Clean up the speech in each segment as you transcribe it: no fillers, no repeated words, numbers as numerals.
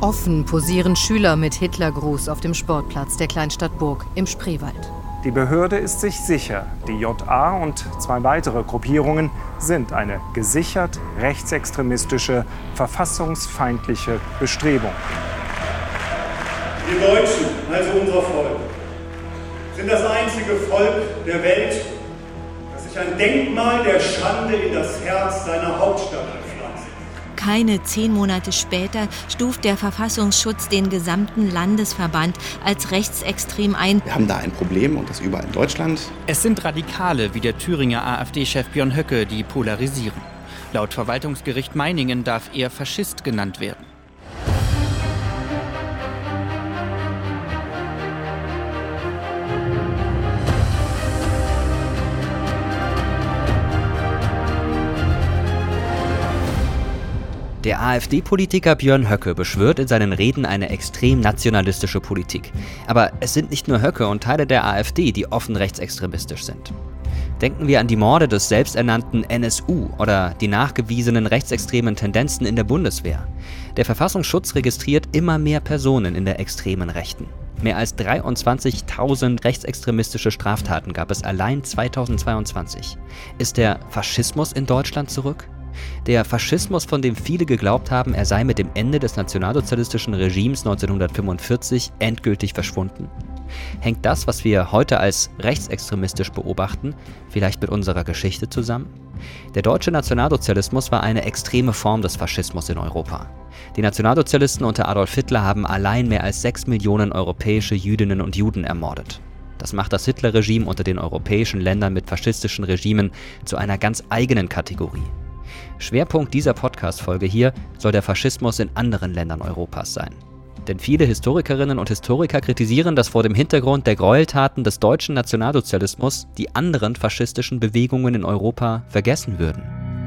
Offen posieren Schüler mit Hitlergruß auf dem Sportplatz der Kleinstadt Burg im Spreewald. Die Behörde ist sich sicher, die JA und 2 weitere Gruppierungen sind eine gesichert rechtsextremistische, verfassungsfeindliche Bestrebung. Wir Deutschen, also unser Volk, sind das einzige Volk der Welt, das sich ein Denkmal der Schande in das Herz seiner Hauptstadt einpflanzt. Keine 10 Monate später stuft der Verfassungsschutz den gesamten Landesverband als rechtsextrem ein. Wir haben da ein Problem und das überall in Deutschland. Es sind Radikale wie der Thüringer AfD-Chef Björn Höcke, die polarisieren. Laut Verwaltungsgericht Meiningen darf er Faschist genannt werden. Der AfD-Politiker Björn Höcke beschwört in seinen Reden eine extrem nationalistische Politik. Aber es sind nicht nur Höcke und Teile der AfD, die offen rechtsextremistisch sind. Denken wir an die Morde des selbsternannten NSU oder die nachgewiesenen rechtsextremen Tendenzen in der Bundeswehr. Der Verfassungsschutz registriert immer mehr Personen in der extremen Rechten. Mehr als 23.000 rechtsextremistische Straftaten gab es allein 2022. Ist der Faschismus in Deutschland zurück? Der Faschismus, von dem viele geglaubt haben, er sei mit dem Ende des nationalsozialistischen Regimes 1945 endgültig verschwunden? Hängt das, was wir heute als rechtsextremistisch beobachten, vielleicht mit unserer Geschichte zusammen? Der deutsche Nationalsozialismus war eine extreme Form des Faschismus in Europa. Die Nationalsozialisten unter Adolf Hitler haben allein mehr als 6 Millionen europäische Jüdinnen und Juden ermordet. Das macht das Hitlerregime unter den europäischen Ländern mit faschistischen Regimen zu einer ganz eigenen Kategorie. Schwerpunkt dieser Podcast-Folge hier soll der Faschismus in anderen Ländern Europas sein. Denn viele Historikerinnen und Historiker kritisieren, dass vor dem Hintergrund der Gräueltaten des deutschen Nationalsozialismus die anderen faschistischen Bewegungen in Europa vergessen würden.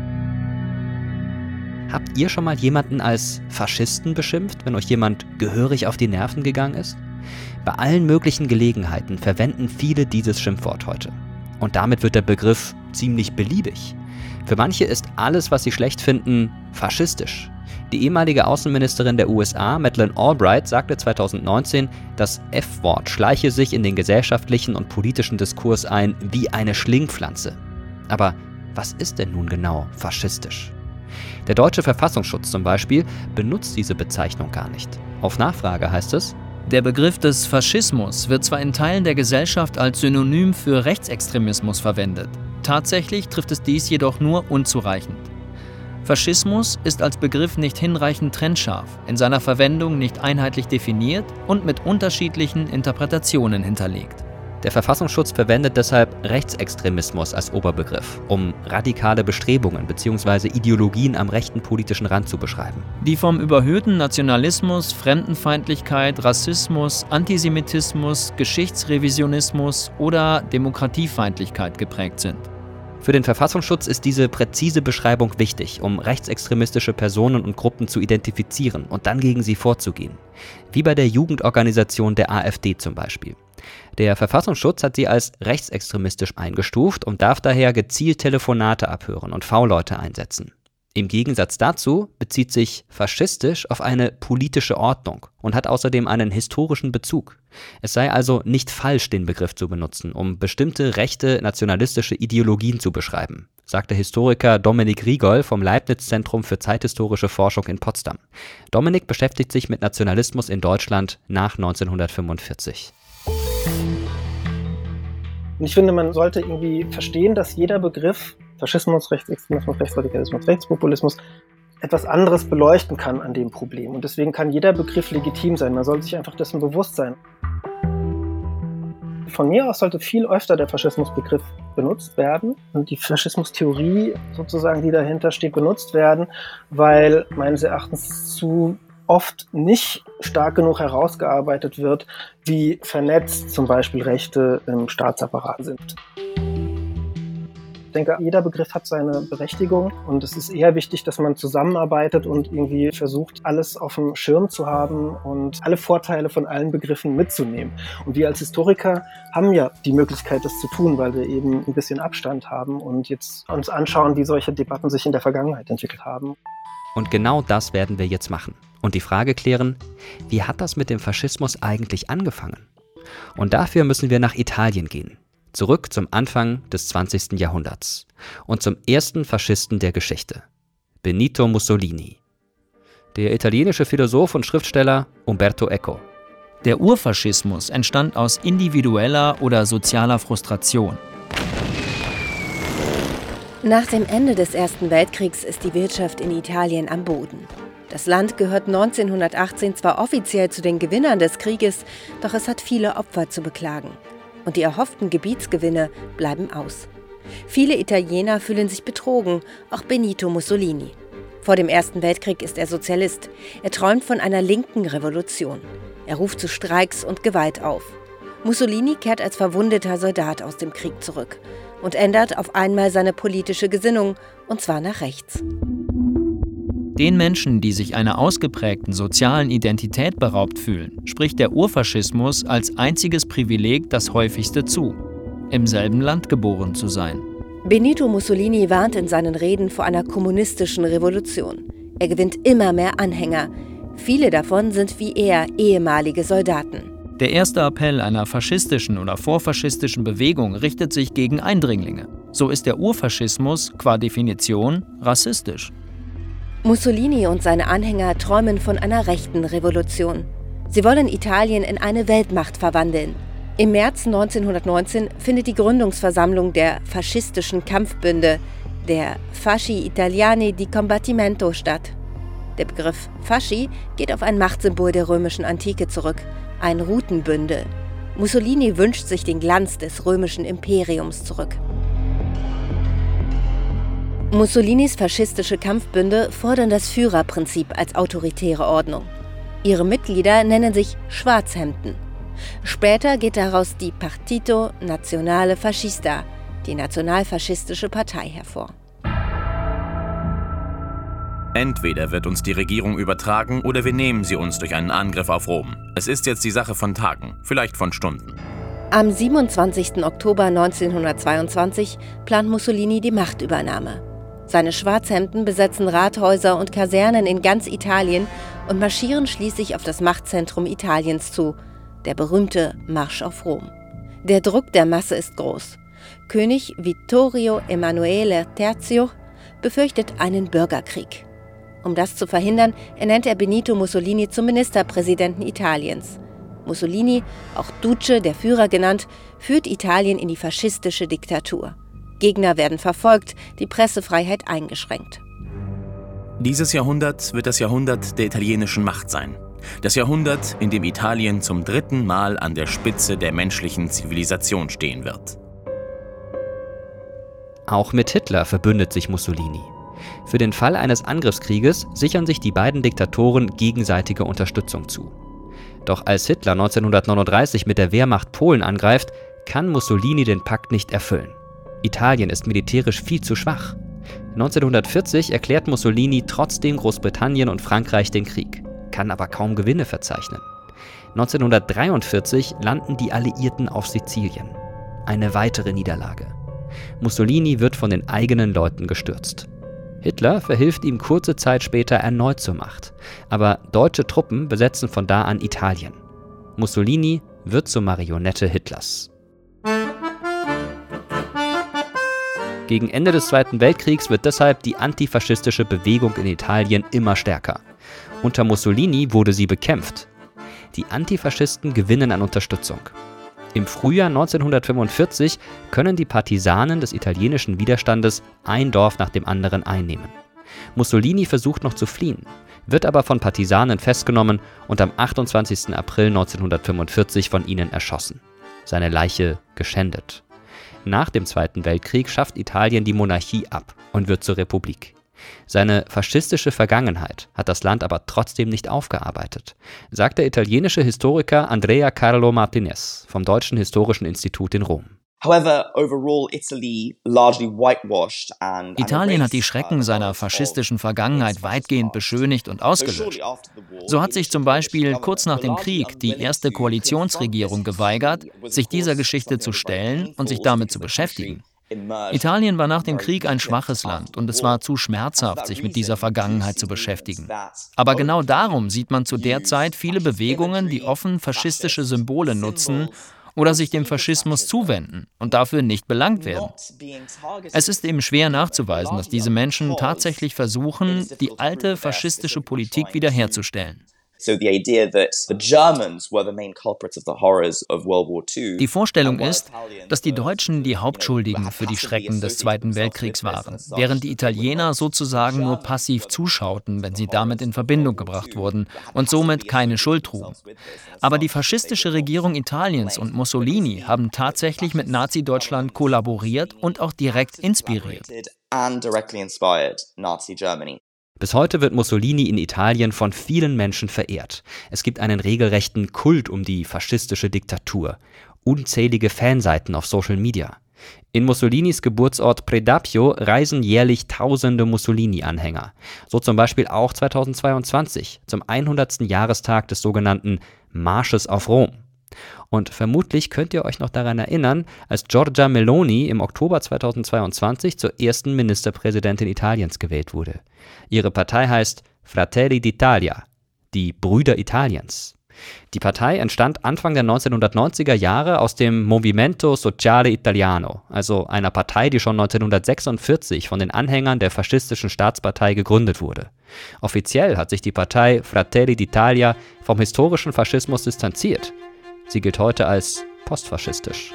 Habt ihr schon mal jemanden als Faschisten beschimpft, wenn euch jemand gehörig auf die Nerven gegangen ist? Bei allen möglichen Gelegenheiten verwenden viele dieses Schimpfwort heute. Und damit wird der Begriff ziemlich beliebig. Für manche ist alles, was sie schlecht finden, faschistisch. Die ehemalige Außenministerin der USA, Madeleine Albright, sagte 2019, das F-Wort schleiche sich in den gesellschaftlichen und politischen Diskurs ein wie eine Schlingpflanze. Aber was ist denn nun genau faschistisch? Der deutsche Verfassungsschutz zum Beispiel benutzt diese Bezeichnung gar nicht. Auf Nachfrage heißt es: Der Begriff des Faschismus wird zwar in Teilen der Gesellschaft als Synonym für Rechtsextremismus verwendet. Tatsächlich trifft es dies jedoch nur unzureichend. Faschismus ist als Begriff nicht hinreichend trennscharf, in seiner Verwendung nicht einheitlich definiert und mit unterschiedlichen Interpretationen hinterlegt. Der Verfassungsschutz verwendet deshalb Rechtsextremismus als Oberbegriff, um radikale Bestrebungen bzw. Ideologien am rechten politischen Rand zu beschreiben. Die vom überhöhten Nationalismus, Fremdenfeindlichkeit, Rassismus, Antisemitismus, Geschichtsrevisionismus oder Demokratiefeindlichkeit geprägt sind. Für den Verfassungsschutz ist diese präzise Beschreibung wichtig, um rechtsextremistische Personen und Gruppen zu identifizieren und dann gegen sie vorzugehen. Wie bei der Jugendorganisation der AfD zum Beispiel. Der Verfassungsschutz hat sie als rechtsextremistisch eingestuft und darf daher gezielt Telefonate abhören und V-Leute einsetzen. Im Gegensatz dazu bezieht sich faschistisch auf eine politische Ordnung und hat außerdem einen historischen Bezug. Es sei also nicht falsch, den Begriff zu benutzen, um bestimmte rechte nationalistische Ideologien zu beschreiben, sagte Historiker Dominik Rigol vom Leibniz-Zentrum für zeithistorische Forschung in Potsdam. Dominik beschäftigt sich mit Nationalismus in Deutschland nach 1945. Und ich finde, man sollte irgendwie verstehen, dass jeder Begriff Faschismus, Rechtsextremismus, Rechtsradikalismus, Rechtspopulismus etwas anderes beleuchten kann an dem Problem. Und deswegen kann jeder Begriff legitim sein. Man sollte sich einfach dessen bewusst sein. Von mir aus sollte viel öfter der Faschismusbegriff benutzt werden und die Faschismustheorie sozusagen, die dahinter steht, benutzt werden, weil meines Erachtens zu oft nicht stark genug herausgearbeitet wird, wie vernetzt zum Beispiel Rechte im Staatsapparat sind. Ich denke, jeder Begriff hat seine Berechtigung und es ist eher wichtig, dass man zusammenarbeitet und irgendwie versucht, alles auf dem Schirm zu haben und alle Vorteile von allen Begriffen mitzunehmen. Und wir als Historiker haben ja die Möglichkeit, das zu tun, weil wir eben ein bisschen Abstand haben und jetzt uns anschauen, wie solche Debatten sich in der Vergangenheit entwickelt haben. Und genau das werden wir jetzt machen. und die Frage klären, wie hat das mit dem Faschismus eigentlich angefangen? Und dafür müssen wir nach Italien gehen, zurück zum Anfang des 20. Jahrhunderts und zum ersten Faschisten der Geschichte, Benito Mussolini. Der italienische Philosoph und Schriftsteller Umberto Eco. Der Urfaschismus entstand aus individueller oder sozialer Frustration. Nach dem Ende des Ersten Weltkriegs ist die Wirtschaft in Italien am Boden. Das Land gehört 1918 zwar offiziell zu den Gewinnern des Krieges, doch es hat viele Opfer zu beklagen. Und die erhofften Gebietsgewinne bleiben aus. Viele Italiener fühlen sich betrogen, auch Benito Mussolini. Vor dem Ersten Weltkrieg ist er Sozialist. Er träumt von einer linken Revolution. Er ruft zu Streiks und Gewalt auf. Mussolini kehrt als verwundeter Soldat aus dem Krieg zurück und ändert auf einmal seine politische Gesinnung, und zwar nach rechts. Den Menschen, die sich einer ausgeprägten sozialen Identität beraubt fühlen, spricht der Urfaschismus als einziges Privileg das häufigste zu: im selben Land geboren zu sein. Benito Mussolini warnt in seinen Reden vor einer kommunistischen Revolution. Er gewinnt immer mehr Anhänger. Viele davon sind wie er ehemalige Soldaten. Der erste Appell einer faschistischen oder vorfaschistischen Bewegung richtet sich gegen Eindringlinge. So ist der Urfaschismus qua Definition rassistisch. Mussolini und seine Anhänger träumen von einer rechten Revolution. Sie wollen Italien in eine Weltmacht verwandeln. Im März 1919 findet die Gründungsversammlung der faschistischen Kampfbünde, der Fasci Italiani di Combattimento, statt. Der Begriff Fasci geht auf ein Machtsymbol der römischen Antike zurück, ein Rutenbündel. Mussolini wünscht sich den Glanz des römischen Imperiums zurück. Mussolinis faschistische Kampfbünde fordern das Führerprinzip als autoritäre Ordnung. Ihre Mitglieder nennen sich Schwarzhemden. Später geht daraus die Partito Nazionale Fascista, die nationalfaschistische Partei, hervor. Entweder wird uns die Regierung übertragen oder wir nehmen sie uns durch einen Angriff auf Rom. Es ist jetzt die Sache von Tagen, vielleicht von Stunden. Am 27. Oktober 1922 plant Mussolini die Machtübernahme. Seine Schwarzhemden besetzen Rathäuser und Kasernen in ganz Italien und marschieren schließlich auf das Machtzentrum Italiens zu, der berühmte Marsch auf Rom. Der Druck der Masse ist groß. König Vittorio Emanuele III. Befürchtet einen Bürgerkrieg. Um das zu verhindern, ernennt er Benito Mussolini zum Ministerpräsidenten Italiens. Mussolini, auch Duce, der Führer genannt, führt Italien in die faschistische Diktatur. Gegner werden verfolgt, die Pressefreiheit eingeschränkt. Dieses Jahrhundert wird das Jahrhundert der italienischen Macht sein. Das Jahrhundert, in dem Italien zum 3. Mal an der Spitze der menschlichen Zivilisation stehen wird. Auch mit Hitler verbündet sich Mussolini. Für den Fall eines Angriffskrieges sichern sich die beiden Diktatoren gegenseitige Unterstützung zu. Doch als Hitler 1939 mit der Wehrmacht Polen angreift, kann Mussolini den Pakt nicht erfüllen. Italien ist militärisch viel zu schwach. 1940 erklärt Mussolini trotzdem Großbritannien und Frankreich den Krieg, kann aber kaum Gewinne verzeichnen. 1943 landen die Alliierten auf Sizilien. Eine weitere Niederlage. Mussolini wird von den eigenen Leuten gestürzt. Hitler verhilft ihm kurze Zeit später erneut zur Macht, aber deutsche Truppen besetzen von da an Italien. Mussolini wird zur Marionette Hitlers. Gegen Ende des Zweiten Weltkriegs wird deshalb die antifaschistische Bewegung in Italien immer stärker. Unter Mussolini wurde sie bekämpft. Die Antifaschisten gewinnen an Unterstützung. Im Frühjahr 1945 können die Partisanen des italienischen Widerstandes ein Dorf nach dem anderen einnehmen. Mussolini versucht noch zu fliehen, wird aber von Partisanen festgenommen und am 28. April 1945 von ihnen erschossen. Seine Leiche geschändet. Nach dem Zweiten Weltkrieg schafft Italien die Monarchie ab und wird zur Republik. Seine faschistische Vergangenheit hat das Land aber trotzdem nicht aufgearbeitet, sagt der italienische Historiker Andrea Carlo Martinez vom Deutschen Historischen Institut in Rom. Italien hat die Schrecken seiner faschistischen Vergangenheit weitgehend beschönigt und ausgelöscht. So hat sich zum Beispiel kurz nach dem Krieg die erste Koalitionsregierung geweigert, sich dieser Geschichte zu stellen und sich damit zu beschäftigen. Italien war nach dem Krieg ein schwaches Land und es war zu schmerzhaft, sich mit dieser Vergangenheit zu beschäftigen. Aber genau darum sieht man zu der Zeit viele Bewegungen, die offen faschistische Symbole nutzen oder sich dem Faschismus zuwenden und dafür nicht belangt werden. Es ist eben schwer nachzuweisen, dass diese Menschen tatsächlich versuchen, die alte faschistische Politik wiederherzustellen. Die Vorstellung ist, dass die Deutschen die Hauptschuldigen für die Schrecken des Zweiten Weltkriegs waren, während die Italiener sozusagen nur passiv zuschauten, wenn sie damit in Verbindung gebracht wurden und somit keine Schuld trugen. Aber die faschistische Regierung Italiens und Mussolini haben tatsächlich mit Nazi-Deutschland kollaboriert und auch direkt inspiriert. Bis heute wird Mussolini in Italien von vielen Menschen verehrt. Es gibt einen regelrechten Kult um die faschistische Diktatur. Unzählige Fanseiten auf Social Media. In Mussolinis Geburtsort Predappio reisen jährlich tausende Mussolini-Anhänger. So zum Beispiel auch 2022, zum 100. Jahrestag des sogenannten Marsches auf Rom. Und vermutlich könnt ihr euch noch daran erinnern, als Giorgia Meloni im Oktober 2022 zur ersten Ministerpräsidentin Italiens gewählt wurde. Ihre Partei heißt Fratelli d'Italia, die Brüder Italiens. Die Partei entstand Anfang der 1990er Jahre aus dem Movimento Sociale Italiano, also einer Partei, die schon 1946 von den Anhängern der faschistischen Staatspartei gegründet wurde. Offiziell hat sich die Partei Fratelli d'Italia vom historischen Faschismus distanziert. Sie gilt heute als postfaschistisch.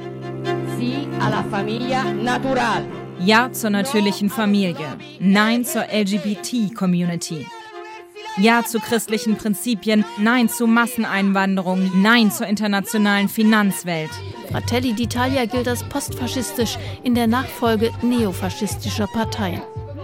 Ja zur natürlichen Familie. Nein zur LGBT-Community. Ja zu christlichen Prinzipien. Nein zu Masseneinwanderung. Nein zur internationalen Finanzwelt. Fratelli d'Italia gilt als postfaschistisch in der Nachfolge neofaschistischer Parteien.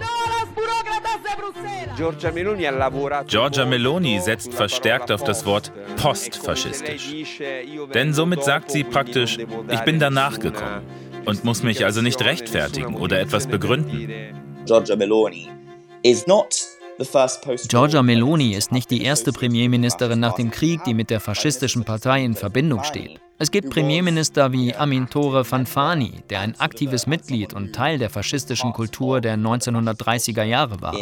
Giorgia Meloni setzt verstärkt auf das Wort postfaschistisch. Denn somit sagt sie praktisch, ich bin danach gekommen und muss mich also nicht rechtfertigen oder etwas begründen. Giorgia Meloni ist nicht die erste Premierministerin nach dem Krieg, die mit der faschistischen Partei in Verbindung steht. Es gibt Premierminister wie Amintore Fanfani, der ein aktives Mitglied und Teil der faschistischen Kultur der 1930er Jahre war.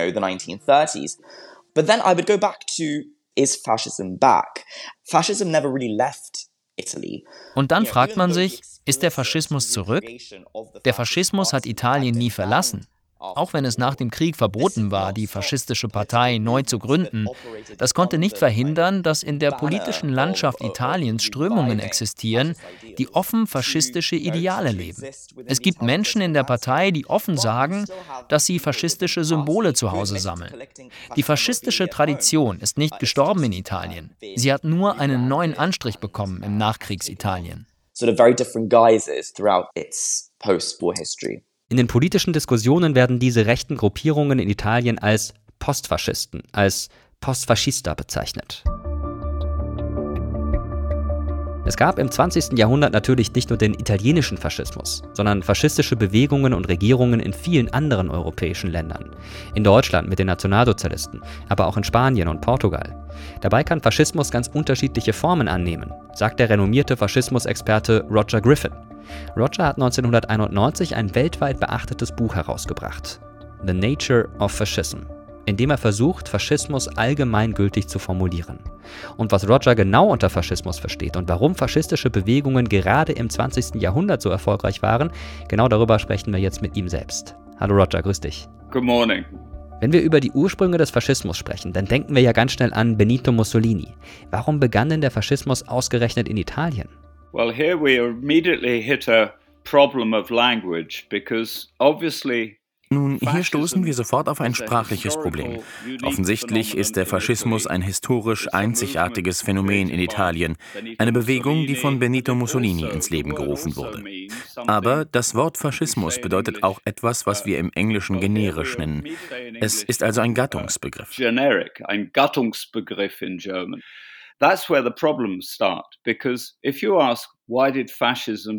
But then I would go back to, is fascism back? Fascism never really left Italy. Und dann fragt man sich, ist der Faschismus zurück? Der Faschismus hat Italien nie verlassen. Auch wenn es nach dem Krieg verboten war, die faschistische Partei neu zu gründen, das konnte nicht verhindern, dass in der politischen Landschaft Italiens Strömungen existieren, die offen faschistische Ideale leben. Es gibt Menschen in der Partei, die offen sagen, dass sie faschistische Symbole zu Hause sammeln. Die faschistische Tradition ist nicht gestorben in Italien. Sie hat nur einen neuen Anstrich bekommen im Nachkriegsitalien. In den politischen Diskussionen werden diese rechten Gruppierungen in Italien als Postfaschisten, als Postfascista bezeichnet. Es gab im 20. Jahrhundert natürlich nicht nur den italienischen Faschismus, sondern faschistische Bewegungen und Regierungen in vielen anderen europäischen Ländern. In Deutschland mit den Nationalsozialisten, aber auch in Spanien und Portugal. Dabei kann Faschismus ganz unterschiedliche Formen annehmen, sagt der renommierte Faschismusexperte Roger Griffin. Roger hat 1991 ein weltweit beachtetes Buch herausgebracht, The Nature of Fascism, in dem er versucht, Faschismus allgemeingültig zu formulieren. Und was Roger genau unter Faschismus versteht und warum faschistische Bewegungen gerade im 20. Jahrhundert so erfolgreich waren, genau darüber sprechen wir jetzt mit ihm selbst. Hallo Roger, grüß dich. Good morning. Wenn wir über die Ursprünge des Faschismus sprechen, dann denken wir ja ganz schnell an Benito Mussolini. Warum begann denn der Faschismus ausgerechnet in Italien? Well, here we immediately hit a problem of language because obviously. Nun, hier stoßen wir sofort auf ein sprachliches Problem. Offensichtlich ist der Faschismus ein historisch einzigartiges Phänomen in Italien, eine Bewegung, die von Benito Mussolini ins Leben gerufen wurde. Aber das Wort Faschismus bedeutet auch etwas, was wir im Englischen generisch nennen. Es ist also ein Gattungsbegriff. Generic, ein Gattungsbegriff in German. That's where the problems start, because if you ask, why did fascism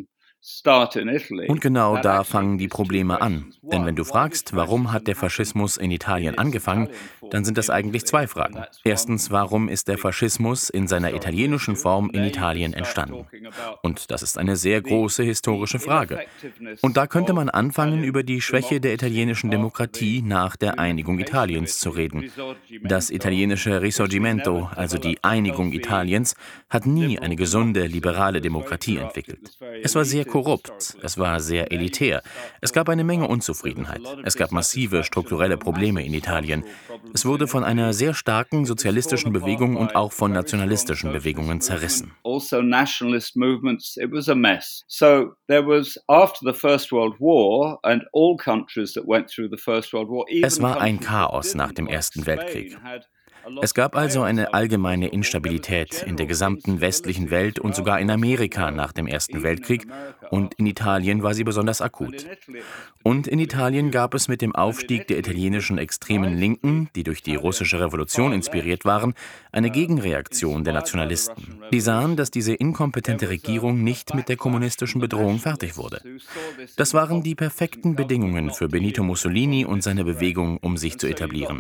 Und genau da fangen die Probleme an. Denn wenn du fragst, warum hat der Faschismus in Italien angefangen, dann sind das eigentlich zwei Fragen. Erstens, warum ist der Faschismus in seiner italienischen Form in Italien entstanden? Und das ist eine sehr große historische Frage. Und da könnte man anfangen, über die Schwäche der italienischen Demokratie nach der Einigung Italiens zu reden. Das italienische Risorgimento, also die Einigung Italiens, hat nie eine gesunde, liberale Demokratie entwickelt. Es war sehr korrupt, es war sehr elitär, es gab eine Menge Unzufriedenheit, es gab massive strukturelle Probleme in Italien. Es wurde von einer sehr starken sozialistischen Bewegung und auch von nationalistischen Bewegungen zerrissen. Also nationalist movements, it was a mess. So there was, after the First World War and all countries that went through the First World War. Es war ein Chaos nach dem Ersten Weltkrieg. Es gab also eine allgemeine Instabilität in der gesamten westlichen Welt und sogar in Amerika nach dem Ersten Weltkrieg, und in Italien war sie besonders akut. Und in Italien gab es mit dem Aufstieg der italienischen extremen Linken, die durch die russische Revolution inspiriert waren, eine Gegenreaktion der Nationalisten. Die sahen, dass diese inkompetente Regierung nicht mit der kommunistischen Bedrohung fertig wurde. Das waren die perfekten Bedingungen für Benito Mussolini und seine Bewegung, um sich zu etablieren.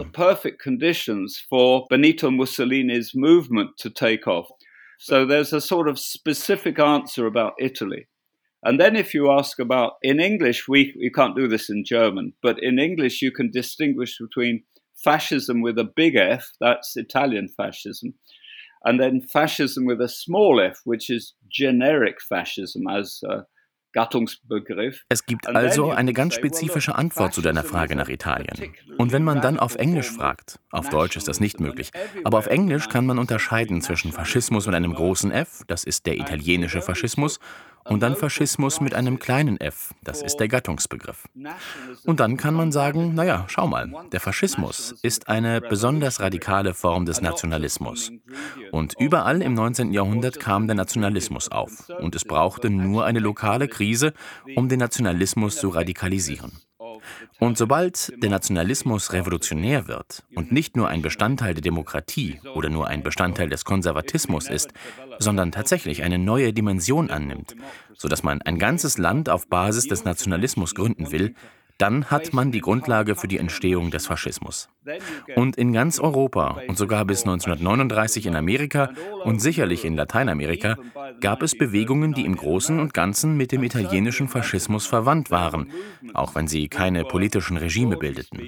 Benito Mussolini's movement to take off. So there's a sort of specific answer about Italy. And then if you ask about, in English, we can't do this in German, but in English you can distinguish between fascism with a big F, that's Italian fascism, and then fascism with a small f, which is generic fascism as Gattungsbegriff. Es gibt also eine ganz spezifische Antwort zu deiner Frage nach Italien. Und wenn man dann auf Englisch fragt, auf Deutsch ist das nicht möglich, aber auf Englisch kann man unterscheiden zwischen Faschismus mit einem großen F, das ist der italienische Faschismus, und dann Faschismus mit einem kleinen f, das ist der Gattungsbegriff. Und dann kann man sagen, naja, schau mal, der Faschismus ist eine besonders radikale Form des Nationalismus. Und überall im 19. Jahrhundert kam der Nationalismus auf. Und es brauchte nur eine lokale Krise, um den Nationalismus zu radikalisieren. Und sobald der Nationalismus revolutionär wird und nicht nur ein Bestandteil der Demokratie oder nur ein Bestandteil des Konservatismus ist, sondern tatsächlich eine neue Dimension annimmt, sodass man ein ganzes Land auf Basis des Nationalismus gründen will, dann hat man die Grundlage für die Entstehung des Faschismus. Und in ganz Europa und sogar bis 1939 in Amerika und sicherlich in Lateinamerika gab es Bewegungen, die im Großen und Ganzen mit dem italienischen Faschismus verwandt waren, auch wenn sie keine politischen Regime bildeten.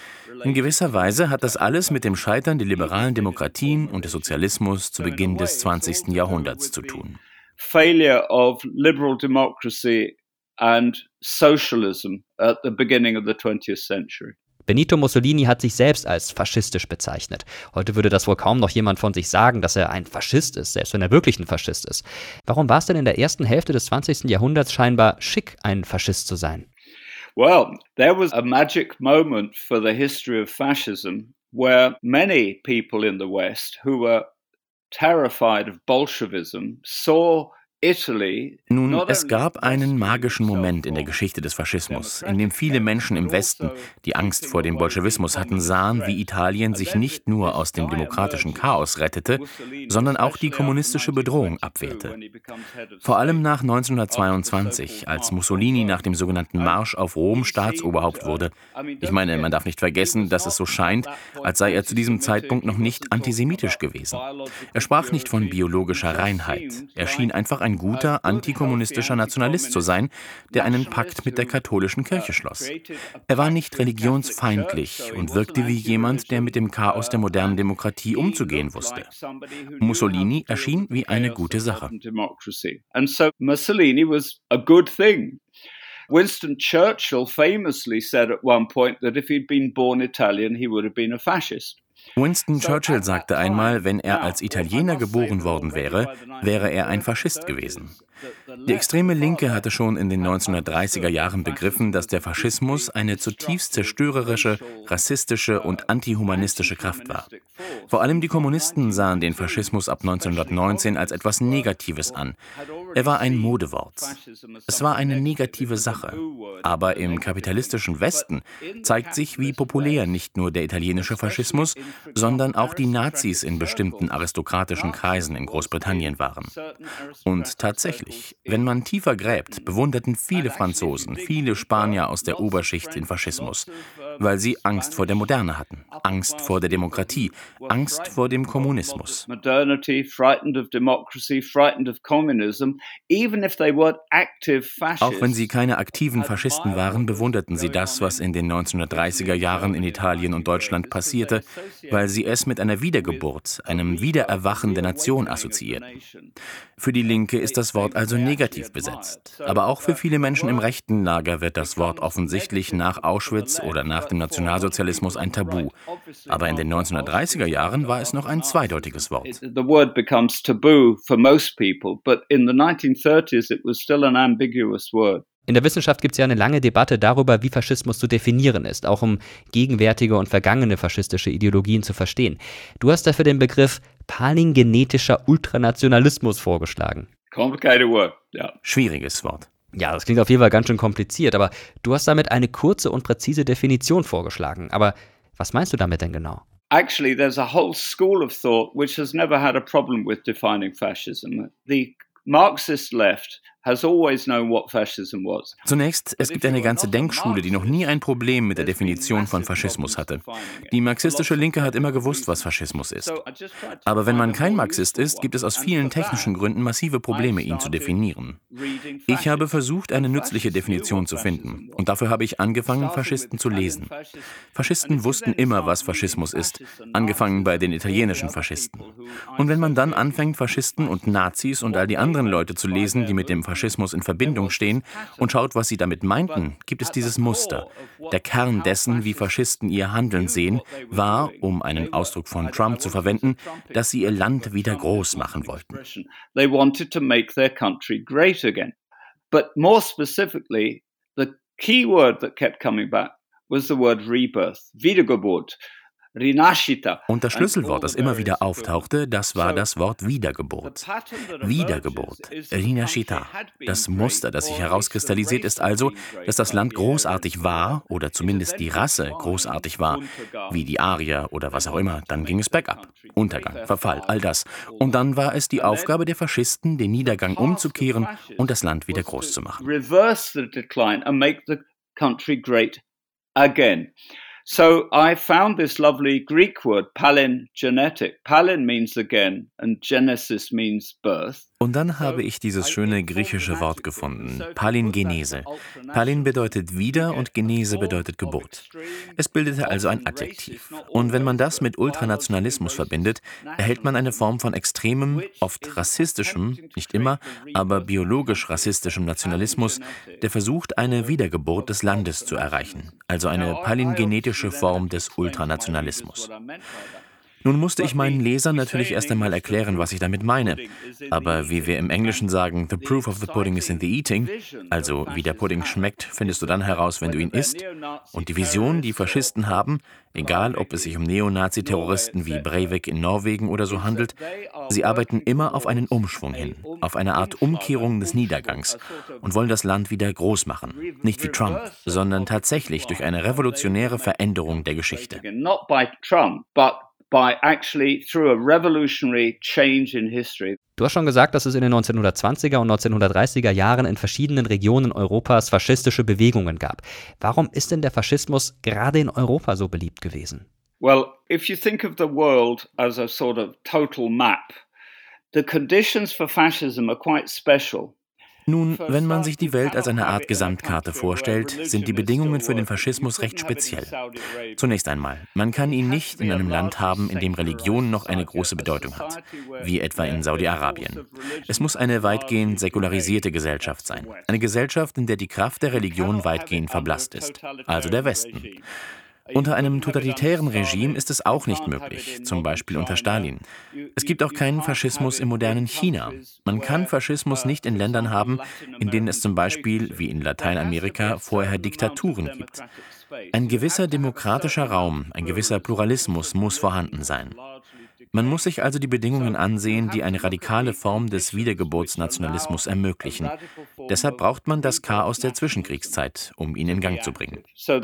In gewisser Weise hat das alles mit dem Scheitern der liberalen Demokratien und des Sozialismus zu Beginn des 20. Jahrhunderts zu tun. Failure of liberal democracy and socialism at the beginning of the 20th century. Benito Mussolini hat sich selbst als faschistisch bezeichnet. Heute würde das wohl kaum noch jemand von sich sagen, dass er ein Faschist ist, selbst wenn er wirklich ein Faschist ist. Warum war es denn in der ersten Hälfte des 20. Jahrhunderts scheinbar schick, ein Faschist zu sein? Well, there was a magic moment for the history of fascism where many people in the West who were terrified of Bolshevism saw Nun, es gab einen magischen Moment in der Geschichte des Faschismus, in dem viele Menschen im Westen, die Angst vor dem Bolschewismus hatten, sahen, wie Italien sich nicht nur aus dem demokratischen Chaos rettete, sondern auch die kommunistische Bedrohung abwehrte. Vor allem nach 1922, als Mussolini nach dem sogenannten Marsch auf Rom Staatsoberhaupt wurde. Ich meine, man darf nicht vergessen, dass es so scheint, als sei er zu diesem Zeitpunkt noch nicht antisemitisch gewesen. Er sprach nicht von biologischer Reinheit. Er schien einfach ein guter, antikommunistischer Nationalist zu sein, der einen Pakt mit der katholischen Kirche schloss. Er war nicht religionsfeindlich und wirkte wie jemand, der mit dem Chaos der modernen Demokratie umzugehen wusste. Mussolini erschien wie eine gute Sache. And so Mussolini was a good thing. Winston Churchill famously said at one point that if he'd been born Italian, he would have been a fascist. Winston Churchill sagte einmal, wenn er als Italiener geboren worden wäre, wäre er ein Faschist gewesen. Die extreme Linke hatte schon in den 1930er Jahren begriffen, dass der Faschismus eine zutiefst zerstörerische, rassistische und antihumanistische Kraft war. Vor allem die Kommunisten sahen den Faschismus ab 1919 als etwas Negatives an. Er war ein Modewort. Es war eine negative Sache. Aber im kapitalistischen Westen zeigt sich, wie populär nicht nur der italienische Faschismus, sondern auch die Nazis in bestimmten aristokratischen Kreisen in Großbritannien waren. Und tatsächlich, wenn man tiefer gräbt, bewunderten viele Franzosen, viele Spanier aus der Oberschicht den Faschismus, weil sie Angst vor der Moderne hatten, Angst vor der Demokratie, Angst vor dem Kommunismus. Auch wenn sie keine aktiven Faschisten waren, bewunderten sie das, was in den 1930er Jahren in Italien und Deutschland passierte, weil sie es mit einer Wiedergeburt, einem Wiedererwachen der Nation assoziierten. Für die Linke ist das Wort also negativ besetzt. Aber auch für viele Menschen im rechten Lager wird das Wort offensichtlich nach Auschwitz oder nach dem Nationalsozialismus ein Tabu. Aber in den 1930er Jahren war es noch ein zweideutiges Wort. The word becomes taboo for most people, but in the 1930s it was still an ambiguous word. In der Wissenschaft gibt es ja eine lange Debatte darüber, wie Faschismus zu definieren ist, auch um gegenwärtige und vergangene faschistische Ideologien zu verstehen. Du hast dafür den Begriff palingenetischer Ultranationalismus vorgeschlagen. Complicated word, ja. Schwieriges Wort. Ja, das klingt auf jeden Fall ganz schön kompliziert, aber du hast damit eine kurze und präzise Definition vorgeschlagen. Aber was meinst du damit denn genau? Actually, there's a whole school of thought which has never had a problem with defining fascism. The Marxist left has always known what fascism was. Zunächst, es gibt eine ganze Denkschule, die noch nie ein Problem mit der Definition von Faschismus hatte. Die marxistische Linke hat immer gewusst, was Faschismus ist. Aber wenn man kein Marxist ist, gibt es aus vielen technischen Gründen massive Probleme, ihn zu definieren. Ich habe versucht, eine nützliche Definition zu finden. Und dafür habe ich angefangen, Faschisten zu lesen. Faschisten wussten immer, was Faschismus ist, angefangen bei den italienischen Faschisten. Und wenn man dann anfängt, Faschisten und Nazis und all die anderen Leute zu lesen, die mit dem Faschismus in Verbindung stehen, und schaut, was sie damit meinten, gibt es dieses Muster. Der Kern dessen, wie Faschisten ihr Handeln sehen, war, um einen Ausdruck von Trump zu verwenden, dass sie ihr Land wieder groß machen wollten. They wanted to make their country great again. But more specifically, the key word that kept coming back was the word rebirth, Wiedergeburt. Und das Schlüsselwort, das immer wieder auftauchte, das war das Wort Wiedergeburt. Wiedergeburt, Rinascita. Das Muster, das sich herauskristallisiert, ist also, dass das Land großartig war, oder zumindest die Rasse großartig war, wie die Arier oder was auch immer. Dann ging es bergab. Untergang, Verfall, all das. Und dann war es die Aufgabe der Faschisten, den Niedergang umzukehren und das Land wieder groß zu machen. Reverse the decline and make the country great again. So I found this lovely Greek word, palingenetic. Palin means again and genesis means birth. Und dann habe ich dieses schöne griechische Wort gefunden, Palingenese. Palin bedeutet wieder und Genese bedeutet Geburt. Es bildete also ein Adjektiv. Und wenn man das mit Ultranationalismus verbindet, erhält man eine Form von extremem, oft rassistischem, nicht immer, aber biologisch rassistischem Nationalismus, der versucht, eine Wiedergeburt des Landes zu erreichen. Also eine palingenetische Form des Ultranationalismus. Nun musste ich meinen Lesern natürlich erst einmal erklären, was ich damit meine. Aber wie wir im Englischen sagen, the proof of the pudding is in the eating, also wie der Pudding schmeckt, findest du dann heraus, wenn du ihn isst. Und die Vision, die Faschisten haben, egal ob es sich um Neonazi-Terroristen wie Breivik in Norwegen oder so handelt, sie arbeiten immer auf einen Umschwung hin, auf eine Art Umkehrung des Niedergangs und wollen das Land wieder groß machen. Nicht wie Trump, sondern tatsächlich durch eine revolutionäre Veränderung der Geschichte. By actually through a revolutionary change in history. Du hast schon gesagt, dass es in den 1920er und 1930er Jahren in verschiedenen Regionen Europas faschistische Bewegungen gab. Warum ist denn der Faschismus gerade in Europa so beliebt gewesen? Well, if you think of the world as a sort of total map, the conditions for fascism are quite special. Nun, wenn man sich die Welt als eine Art Gesamtkarte vorstellt, sind die Bedingungen für den Faschismus recht speziell. Zunächst einmal, man kann ihn nicht in einem Land haben, in dem Religion noch eine große Bedeutung hat, wie etwa in Saudi-Arabien. Es muss eine weitgehend säkularisierte Gesellschaft sein. Eine Gesellschaft, in der die Kraft der Religion weitgehend verblasst ist, also der Westen. Unter einem totalitären Regime ist es auch nicht möglich, zum Beispiel unter Stalin. Es gibt auch keinen Faschismus im modernen China. Man kann Faschismus nicht in Ländern haben, in denen es zum Beispiel, wie in Lateinamerika, vorher Diktaturen gibt. Ein gewisser demokratischer Raum, ein gewisser Pluralismus muss vorhanden sein. Man muss sich also die Bedingungen ansehen, die eine radikale Form des Wiedergeburtsnationalismus ermöglichen. Deshalb braucht man das Chaos der Zwischenkriegszeit, um ihn in Gang zu bringen.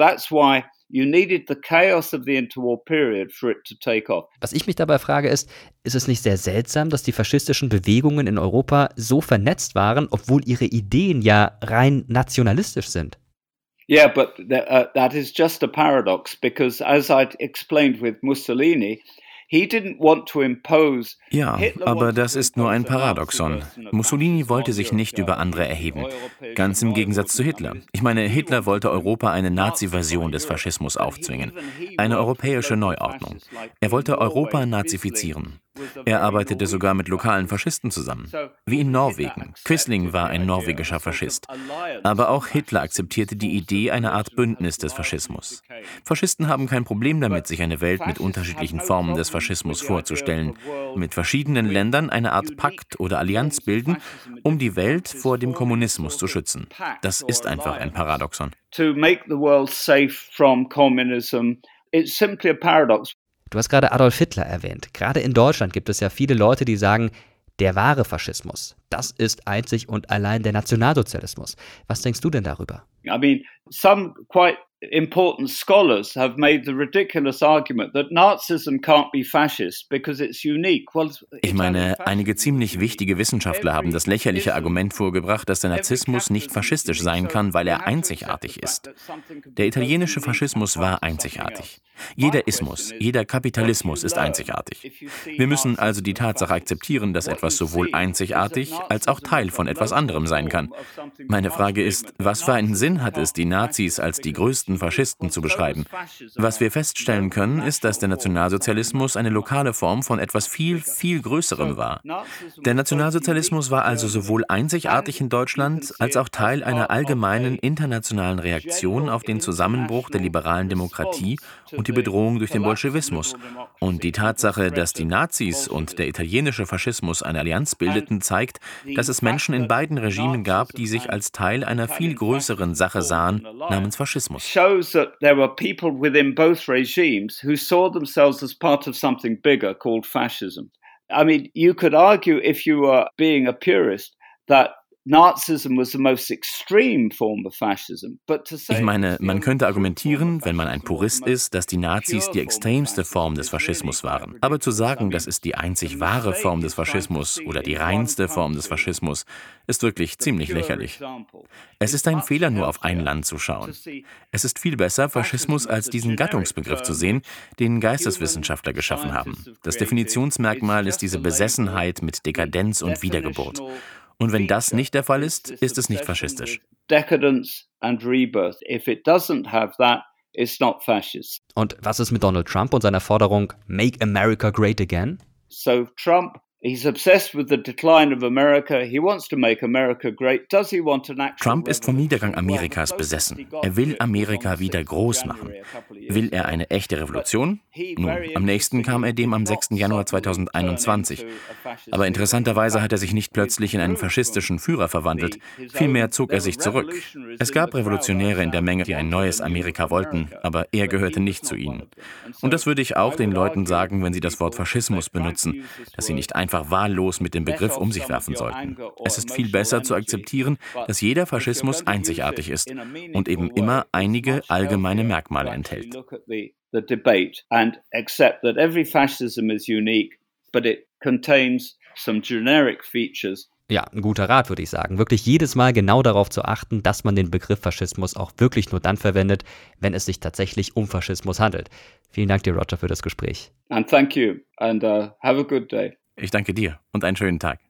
Was ich mich dabei frage ist es nicht sehr seltsam, dass die faschistischen Bewegungen in Europa so vernetzt waren, obwohl ihre Ideen ja rein nationalistisch sind? Yeah, but that is just a paradox, because as I explained with Mussolini, he didn't want to impose. Ja, aber das ist nur ein Paradoxon. Mussolini wollte sich nicht über andere erheben. Ganz im Gegensatz zu Hitler. Ich meine, Hitler wollte Europa eine Nazi-Version des Faschismus aufzwingen. Eine europäische Neuordnung. Er wollte Europa nazifizieren. Er arbeitete sogar mit lokalen Faschisten zusammen. Wie in Norwegen. Quisling war ein norwegischer Faschist. Aber auch Hitler akzeptierte die Idee einer Art Bündnis des Faschismus. Faschisten haben kein Problem damit, sich eine Welt mit unterschiedlichen Formen des Faschismus vorzustellen. Mit verschiedenen Ländern eine Art Pakt oder Allianz bilden, um die Welt vor dem Kommunismus zu schützen. Das ist einfach ein Paradoxon. To make the world safe from communism, it's simply a paradox. Du hast gerade Adolf Hitler erwähnt. Gerade in Deutschland gibt es ja viele Leute, die sagen, der wahre Faschismus, das ist einzig und allein der Nationalsozialismus. Was denkst du denn darüber? I mean, some quite important scholars have made the ridiculous argument that Nazism can't be fascist because it's unique. Ich meine, einige ziemlich wichtige Wissenschaftler haben das lächerliche Argument vorgebracht, dass der Nazismus nicht faschistisch sein kann, weil er einzigartig ist. Der italienische Faschismus war einzigartig. Jeder Ismus, jeder Kapitalismus ist einzigartig. Wir müssen also die Tatsache akzeptieren, dass etwas sowohl einzigartig als auch Teil von etwas anderem sein kann. Meine Frage ist, was für einen Sinn hat es, die Nazis als die größten Faschisten zu beschreiben? Was wir feststellen können, ist, dass der Nationalsozialismus eine lokale Form von etwas viel, viel Größerem war. Der Nationalsozialismus war also sowohl einzigartig in Deutschland, als auch Teil einer allgemeinen internationalen Reaktion auf den Zusammenbruch der liberalen Demokratie und die Bedrohung durch den Bolschewismus. Und die Tatsache, dass die Nazis und der italienische Faschismus eine Allianz bildeten, zeigt, dass es Menschen in beiden Regimen gab, die sich als Teil einer viel größeren Sache sahen, namens Faschismus. Shows that there were people within both regimes who saw themselves as part of something bigger called fascism. I mean, you could argue, if you were being a purist, that Nazism was the most extreme form of fascism. Ich meine, man könnte argumentieren, wenn man ein Purist ist, dass die Nazis die extremste Form des Faschismus waren. Aber zu sagen, das ist die einzig wahre Form des Faschismus oder die reinste Form des Faschismus, ist wirklich ziemlich lächerlich. Es ist ein Fehler, nur auf ein Land zu schauen. Es ist viel besser, Faschismus als diesen Gattungsbegriff zu sehen, den Geisteswissenschaftler geschaffen haben. Das Definitionsmerkmal ist diese Besessenheit mit Dekadenz und Wiedergeburt. Und wenn das nicht der Fall ist, ist es nicht faschistisch. Decadence and rebirth. If it doesn't have that, it's not fascist. Und was ist mit Donald Trump und seiner Forderung Make America Great Again? So Trump, he's obsessed with the decline of America. He wants to make America great. Does he want an actual Trump ist vom Niedergang Amerikas besessen. Er will Amerika wieder groß machen. Will er eine echte Revolution? Nun, am nächsten kam er dem am 6. Januar 2021. Aber interessanterweise hat er sich nicht plötzlich in einen faschistischen Führer verwandelt. Vielmehr zog er sich zurück. Es gab Revolutionäre in der Menge, die ein neues Amerika wollten, aber er gehörte nicht zu ihnen. Und das würde ich auch den Leuten sagen, wenn sie das Wort Faschismus benutzen, dass sie nicht einfach wahllos mit dem Begriff um sich werfen sollten. Es ist viel besser zu akzeptieren, dass jeder Faschismus einzigartig ist und eben immer einige allgemeine Merkmale enthält. The debate and accept that every fascism is unique, but it contains some generic features. Ja, ein guter Rat, würde ich sagen. Wirklich jedes Mal genau darauf zu achten, dass man den Begriff Faschismus auch wirklich nur dann verwendet, wenn es sich tatsächlich um Faschismus handelt. Vielen Dank dir, Roger, für das Gespräch. And thank you and have a good day. Ich danke dir und einen schönen Tag.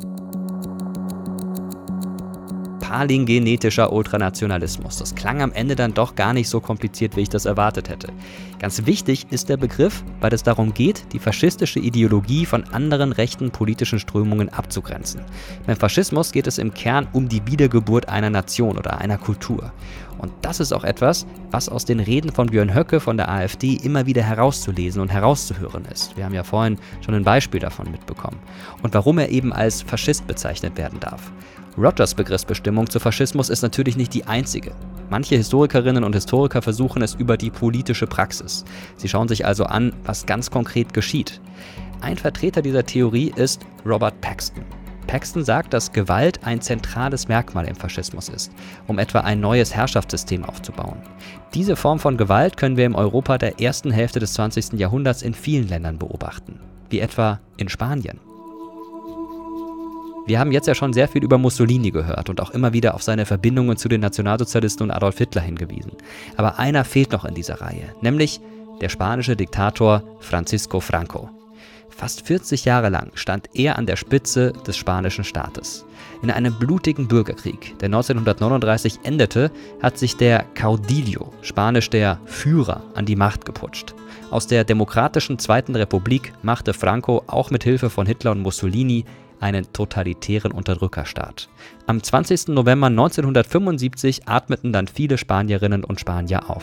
Palingenetischer Ultranationalismus. Das klang am Ende dann doch gar nicht so kompliziert, wie ich das erwartet hätte. Ganz wichtig ist der Begriff, weil es darum geht, die faschistische Ideologie von anderen rechten politischen Strömungen abzugrenzen. Beim Faschismus geht es im Kern um die Wiedergeburt einer Nation oder einer Kultur. Und das ist auch etwas, was aus den Reden von Björn Höcke von der AfD immer wieder herauszulesen und herauszuhören ist. Wir haben ja vorhin schon ein Beispiel davon mitbekommen. Und warum er eben als Faschist bezeichnet werden darf. Rogers Begriffsbestimmung zu Faschismus ist natürlich nicht die einzige. Manche Historikerinnen und Historiker versuchen es über die politische Praxis. Sie schauen sich also an, was ganz konkret geschieht. Ein Vertreter dieser Theorie ist Robert Paxton. Paxton sagt, dass Gewalt ein zentrales Merkmal im Faschismus ist, um etwa ein neues Herrschaftssystem aufzubauen. Diese Form von Gewalt können wir im Europa der ersten Hälfte des 20. Jahrhunderts in vielen Ländern beobachten, wie etwa in Spanien. Wir haben jetzt ja schon sehr viel über Mussolini gehört und auch immer wieder auf seine Verbindungen zu den Nationalsozialisten und Adolf Hitler hingewiesen. Aber einer fehlt noch in dieser Reihe, nämlich der spanische Diktator Francisco Franco. Fast 40 Jahre lang stand er an der Spitze des spanischen Staates. In einem blutigen Bürgerkrieg, der 1939 endete, hat sich der Caudillo, spanisch der Führer, an die Macht geputscht. Aus der demokratischen Zweiten Republik machte Franco auch mit Hilfe von Hitler und Mussolini einen totalitären Unterdrückerstaat. Am 20. November 1975 atmeten dann viele Spanierinnen und Spanier auf.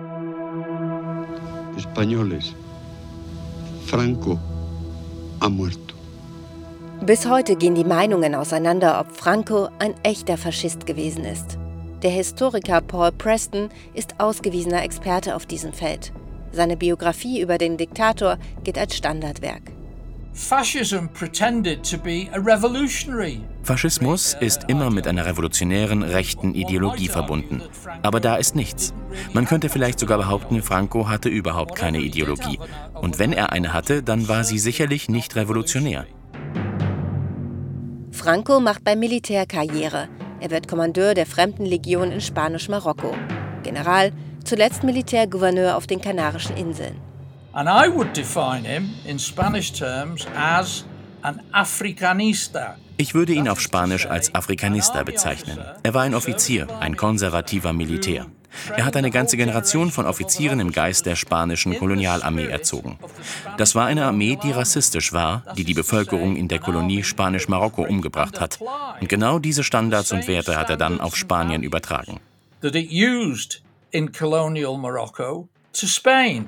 Españoles, Franco ha muerto. Bis heute gehen die Meinungen auseinander, ob Franco ein echter Faschist gewesen ist. Der Historiker Paul Preston ist ausgewiesener Experte auf diesem Feld. Seine Biografie über den Diktator gilt als Standardwerk. Faschismus ist immer mit einer revolutionären rechten Ideologie verbunden. Aber da ist nichts. Man könnte vielleicht sogar behaupten, Franco hatte überhaupt keine Ideologie. Und wenn er eine hatte, dann war sie sicherlich nicht revolutionär. Franco macht beim Militär Karriere. Er wird Kommandeur der Fremdenlegion in Spanisch-Marokko. General, zuletzt Militärgouverneur auf den Kanarischen Inseln. And I would define him in Spanish terms as an Africanista. Ich würde ihn auf Spanisch als Africanista bezeichnen. Er war ein Offizier, ein konservativer Militär. Er hat eine ganze Generation von Offizieren im Geist der spanischen Kolonialarmee erzogen. Das war eine Armee, die rassistisch war, die die Bevölkerung in der Kolonie Spanisch-Marokko umgebracht hat. Und genau diese Standards und Werte hat er dann auf Spanien übertragen. That it used in colonial Morocco to Spain.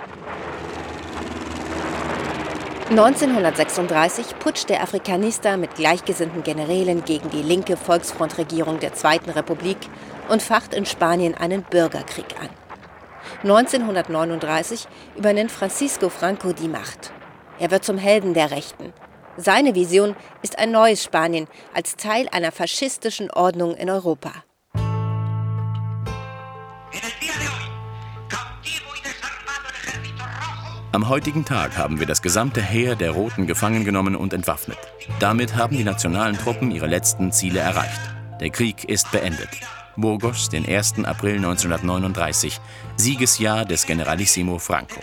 1936 putscht der Afrikanista mit gleichgesinnten Generälen gegen die linke Volksfrontregierung der Zweiten Republik und facht in Spanien einen Bürgerkrieg an. 1939 übernimmt Francisco Franco die Macht. Er wird zum Helden der Rechten. Seine Vision ist ein neues Spanien als Teil einer faschistischen Ordnung in Europa. Am heutigen Tag haben wir das gesamte Heer der Roten gefangen genommen und entwaffnet. Damit haben die nationalen Truppen ihre letzten Ziele erreicht. Der Krieg ist beendet. Burgos, den 1. April 1939, Siegesjahr des Generalissimo Franco.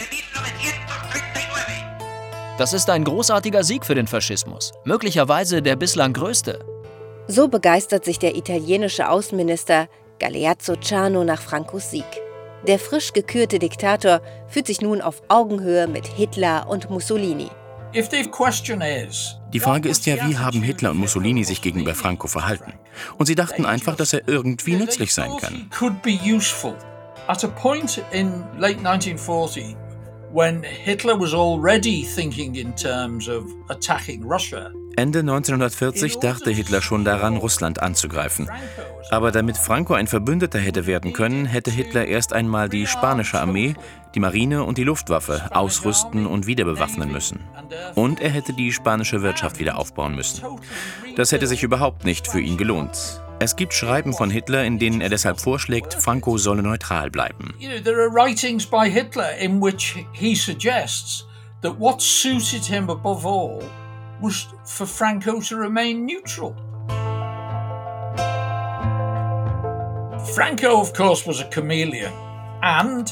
Das ist ein großartiger Sieg für den Faschismus, möglicherweise der bislang größte. So begeistert sich der italienische Außenminister Galeazzo Ciano nach Francos Sieg. Der frisch gekürte Diktator fühlt sich nun auf Augenhöhe mit Hitler und Mussolini. Die Frage ist ja, wie haben Hitler und Mussolini sich gegenüber Franco verhalten? Und sie dachten einfach, dass er irgendwie nützlich sein kann. At a point in late 1940, when Hitler was already thinking in terms of attacking Russia. Ende 1940 dachte Hitler schon daran, Russland anzugreifen. Aber damit Franco ein Verbündeter hätte werden können, hätte Hitler erst einmal die spanische Armee, die Marine und die Luftwaffe ausrüsten und wieder bewaffnen müssen. Und er hätte die spanische Wirtschaft wieder aufbauen müssen. Das hätte sich überhaupt nicht für ihn gelohnt. Es gibt Schreiben von Hitler, in denen er deshalb vorschlägt, Franco solle neutral bleiben. There are writings by Hitler in which he suggests that what suited him above all was for Franco to remain neutral. Franco, of course, was a chameleon. And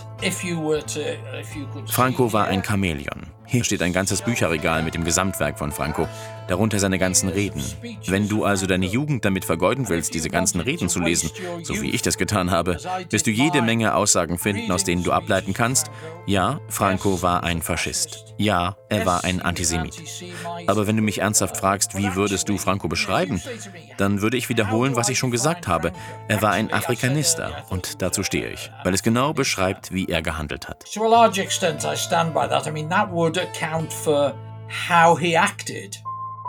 Franco war ein Chamäleon. Hier steht ein ganzes Bücherregal mit dem Gesamtwerk von Franco, darunter seine ganzen Reden. Wenn du also deine Jugend damit vergeuden willst, diese ganzen Reden zu lesen, so wie ich das getan habe, wirst du jede Menge Aussagen finden, aus denen du ableiten kannst, ja, Franco war ein Faschist. Ja, er war ein Antisemit. Aber wenn du mich ernsthaft fragst, wie würdest du Franco beschreiben, dann würde ich wiederholen, was ich schon gesagt habe. Er war ein Afrikanista und dazu stehe ich, weil es genau beschreibt, wie er gehandelt hat. To a large extent I stand by that. I mean, that would account for how he acted.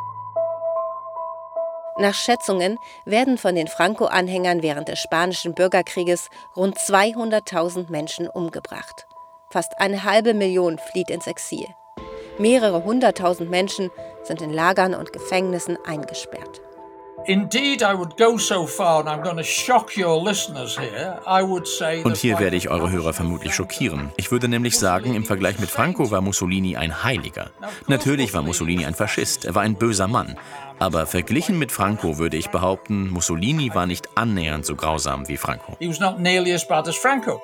Nach Schätzungen werden von den Franco-Anhängern während des Spanischen Bürgerkrieges rund 200.000 Menschen umgebracht. Fast 500.000 flieht ins Exil. Mehrere 100.000 Menschen sind in Lagern und Gefängnissen eingesperrt. Indeed, I would go so far, and I'm going to shock your listeners here. I would say Und hier werde ich eure Hörer vermutlich schockieren. Ich würde nämlich sagen, im Vergleich mit Franco war Mussolini ein Heiliger. Natürlich war Mussolini ein Faschist, er war ein böser Mann. Aber verglichen mit Franco würde ich behaupten, Mussolini war nicht annähernd so grausam wie Franco. He was not nearly as bad as Franco.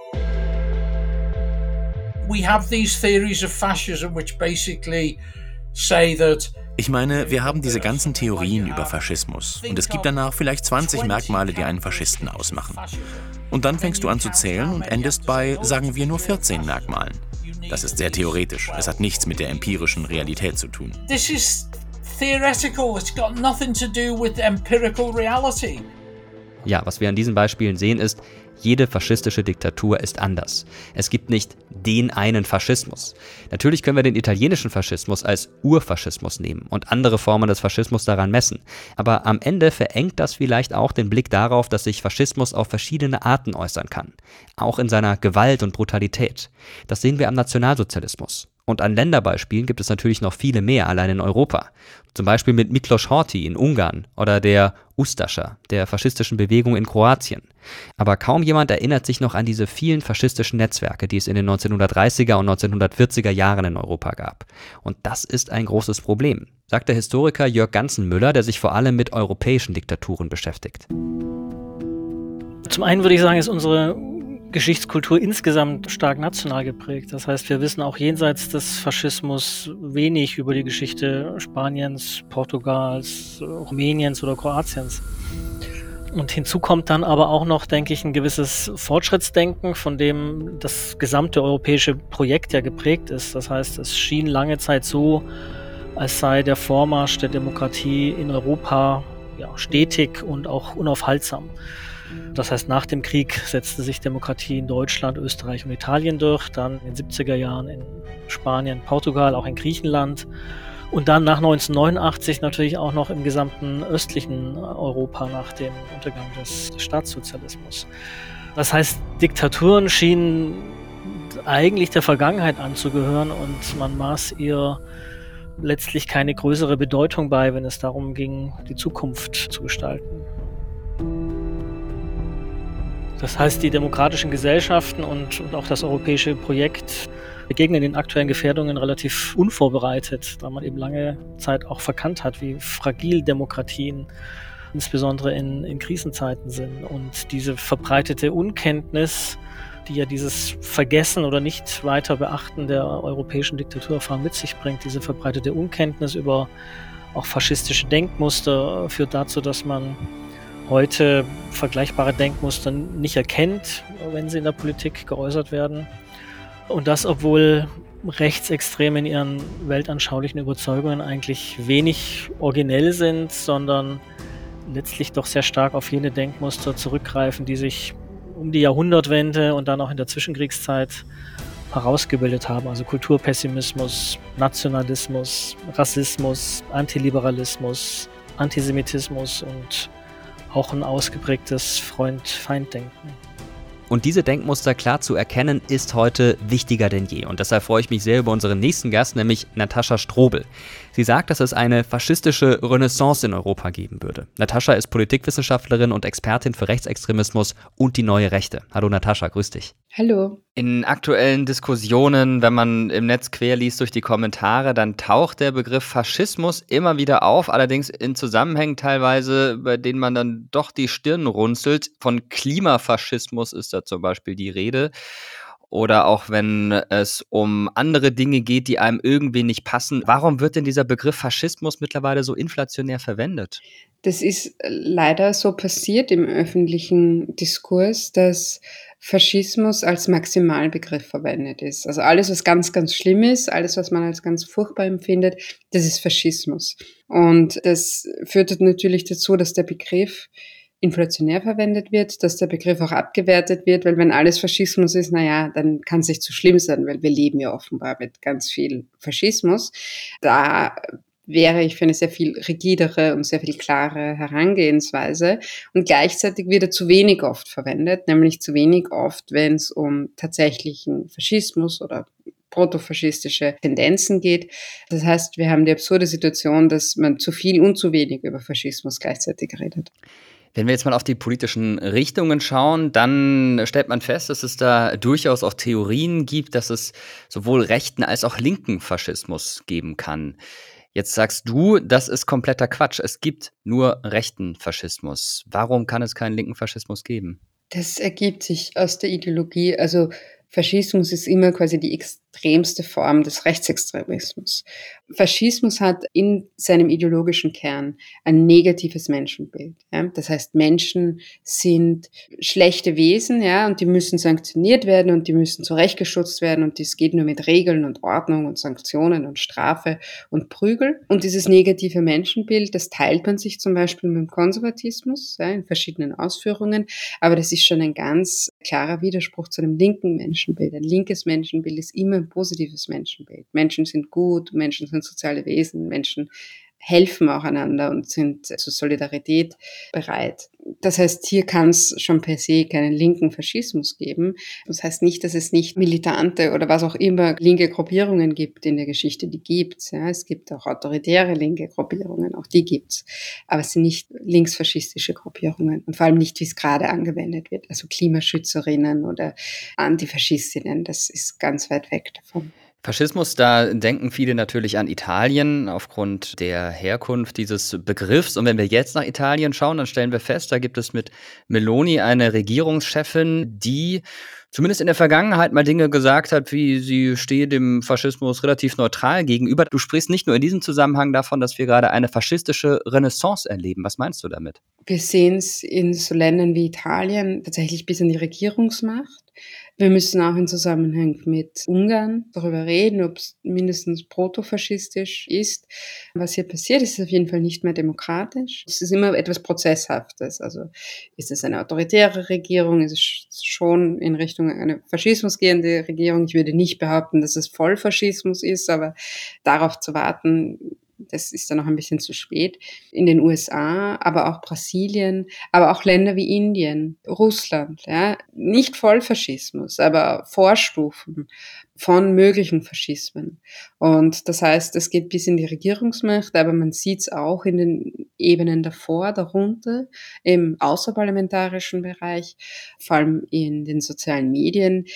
We have these theories of fascism which basically say that Ich meine, wir haben diese ganzen Theorien über Faschismus und es gibt danach vielleicht 20 Merkmale, die einen Faschisten ausmachen. Und dann fängst du an zu zählen und endest bei, sagen wir, nur 14 Merkmalen. Das ist sehr theoretisch, es hat nichts mit der empirischen Realität zu tun. This is theoretical, it's got nothing to do with empirical reality. Ja, was wir an diesen Beispielen sehen ist, jede faschistische Diktatur ist anders. Es gibt nicht den einen Faschismus. Natürlich können wir den italienischen Faschismus als Urfaschismus nehmen und andere Formen des Faschismus daran messen. Aber am Ende verengt das vielleicht auch den Blick darauf, dass sich Faschismus auf verschiedene Arten äußern kann. Auch in seiner Gewalt und Brutalität. Das sehen wir am Nationalsozialismus. Und an Länderbeispielen gibt es natürlich noch viele mehr, allein in Europa. Zum Beispiel mit Miklos Horthy in Ungarn oder der Ustascha, der faschistischen Bewegung in Kroatien. Aber kaum jemand erinnert sich noch an diese vielen faschistischen Netzwerke, die es in den 1930er und 1940er Jahren in Europa gab. Und das ist ein großes Problem, sagt der Historiker Jörg Ganzenmüller, der sich vor allem mit europäischen Diktaturen beschäftigt. Zum einen würde ich sagen, ist unsere Geschichtskultur insgesamt stark national geprägt. Das heißt, wir wissen auch jenseits des Faschismus wenig über die Geschichte Spaniens, Portugals, Rumäniens oder Kroatiens. Und hinzu kommt dann aber auch noch, denke ich, ein gewisses Fortschrittsdenken, von dem das gesamte europäische Projekt ja geprägt ist. Das heißt, es schien lange Zeit so, als sei der Vormarsch der Demokratie in Europa stetig und auch unaufhaltsam. Das heißt, nach dem Krieg setzte sich Demokratie in Deutschland, Österreich und Italien durch, dann in den 70er Jahren in Spanien, Portugal, auch in Griechenland und dann nach 1989 natürlich auch noch im gesamten östlichen Europa nach dem Untergang des Staatssozialismus. Das heißt, Diktaturen schienen eigentlich der Vergangenheit anzugehören und man maß ihr letztlich keine größere Bedeutung bei, wenn es darum ging, die Zukunft zu gestalten. Das heißt, die demokratischen Gesellschaften und auch das europäische Projekt begegnen den aktuellen Gefährdungen relativ unvorbereitet, da man eben lange Zeit auch verkannt hat, wie fragil Demokratien insbesondere in Krisenzeiten sind. Und diese verbreitete Unkenntnis, die ja dieses Vergessen oder nicht weiter Beachten der europäischen Diktaturerfahrung mit sich bringt, diese verbreitete Unkenntnis über auch faschistische Denkmuster führt dazu, dass man heute vergleichbare Denkmuster nicht erkennt, wenn sie in der Politik geäußert werden. Und das, obwohl Rechtsextreme in ihren weltanschaulichen Überzeugungen eigentlich wenig originell sind, sondern letztlich doch sehr stark auf jene Denkmuster zurückgreifen, die sich um die Jahrhundertwende und dann auch in der Zwischenkriegszeit herausgebildet haben. Also Kulturpessimismus, Nationalismus, Rassismus, Antiliberalismus, Antisemitismus und auch ein ausgeprägtes Freund-Feind-Denken. Und diese Denkmuster klar zu erkennen, ist heute wichtiger denn je. Und deshalb freue ich mich sehr über unseren nächsten Gast, nämlich Natascha Strobel. Sie sagt, dass es eine faschistische Renaissance in Europa geben würde. Natascha ist Politikwissenschaftlerin und Expertin für Rechtsextremismus und die neue Rechte. Hallo Natascha, grüß dich. Hallo. In aktuellen Diskussionen, wenn man im Netz querliest durch die Kommentare, dann taucht der Begriff Faschismus immer wieder auf, allerdings in Zusammenhängen teilweise, bei denen man dann doch die Stirn runzelt. Von Klimafaschismus ist da zum Beispiel die Rede. Oder auch wenn es um andere Dinge geht, die einem irgendwie nicht passen. Warum wird denn dieser Begriff Faschismus mittlerweile so inflationär verwendet? Das ist leider so passiert im öffentlichen Diskurs, dass Faschismus als Maximalbegriff verwendet ist. Also alles, was ganz, ganz schlimm ist, alles, was man als ganz furchtbar empfindet, das ist Faschismus. Und das führt natürlich dazu, dass der Begriff inflationär verwendet wird, dass der Begriff auch abgewertet wird, weil wenn alles Faschismus ist, dann kann es nicht so schlimm sein, weil wir leben ja offenbar mit ganz viel Faschismus. Da wäre ich für eine sehr viel rigidere und sehr viel klare Herangehensweise. Und gleichzeitig wird er zu wenig oft verwendet, nämlich zu wenig oft, wenn es um tatsächlichen Faschismus oder protofaschistische Tendenzen geht. Das heißt, wir haben die absurde Situation, dass man zu viel und zu wenig über Faschismus gleichzeitig redet. Wenn wir jetzt mal auf die politischen Richtungen schauen, dann stellt man fest, dass es da durchaus auch Theorien gibt, dass es sowohl rechten als auch linken Faschismus geben kann. Jetzt sagst du, das ist kompletter Quatsch. Es gibt nur rechten Faschismus. Warum kann es keinen linken Faschismus geben? Das ergibt sich aus der Ideologie. Also Faschismus ist immer quasi die extremste Form des Rechtsextremismus. Faschismus hat in seinem ideologischen Kern ein negatives Menschenbild. Ja? Das heißt, Menschen sind schlechte Wesen, ja, und die müssen sanktioniert werden und die müssen zurechtgeschützt werden und das geht nur mit Regeln und Ordnung und Sanktionen und Strafe und Prügel. Und dieses negative Menschenbild, das teilt man sich zum Beispiel mit dem Konservatismus, ja, in verschiedenen Ausführungen, aber das ist schon ein ganz klarer Widerspruch zu einem linken Menschenbild. Ein linkes Menschenbild ist immer ein positives Menschenbild. Menschen sind gut, Menschen sind soziale Wesen, Menschen helfen auch einander und sind zur Solidarität bereit. Das heißt, hier kann es schon per se keinen linken Faschismus geben. Das heißt nicht, dass es nicht militante oder was auch immer linke Gruppierungen gibt in der Geschichte, die gibt's. Ja, es gibt auch autoritäre linke Gruppierungen, auch die gibt's. Aber es sind nicht linksfaschistische Gruppierungen und vor allem nicht, wie es gerade angewendet wird. Also Klimaschützerinnen oder Antifaschistinnen, das ist ganz weit weg davon. Faschismus, da denken viele natürlich an Italien aufgrund der Herkunft dieses Begriffs. Und wenn wir jetzt nach Italien schauen, dann stellen wir fest, da gibt es mit Meloni eine Regierungschefin, die zumindest in der Vergangenheit mal Dinge gesagt hat, wie sie stehe dem Faschismus relativ neutral gegenüber. Du sprichst nicht nur in diesem Zusammenhang davon, dass wir gerade eine faschistische Renaissance erleben. Was meinst du damit? Wir sehen es in so Ländern wie Italien tatsächlich bis an die Regierungsmacht. Wir müssen auch im Zusammenhang mit Ungarn darüber reden, ob es mindestens protofaschistisch ist. Was hier passiert, ist auf jeden Fall nicht mehr demokratisch. Es ist immer etwas Prozesshaftes. Also ist es eine autoritäre Regierung? Ist es schon in Richtung eine Faschismus gehende Regierung? Ich würde nicht behaupten, dass es Vollfaschismus ist, aber darauf zu warten, das ist dann noch ein bisschen zu spät. In den USA, aber auch Brasilien, aber auch Länder wie Indien, Russland, ja, nicht Vollfaschismus, aber Vorstufen von möglichen Faschismen. Und das heißt, es geht bis in die Regierungsmacht, aber man sieht es auch in den Ebenen davor, darunter, im außerparlamentarischen Bereich, vor allem in den sozialen Medien.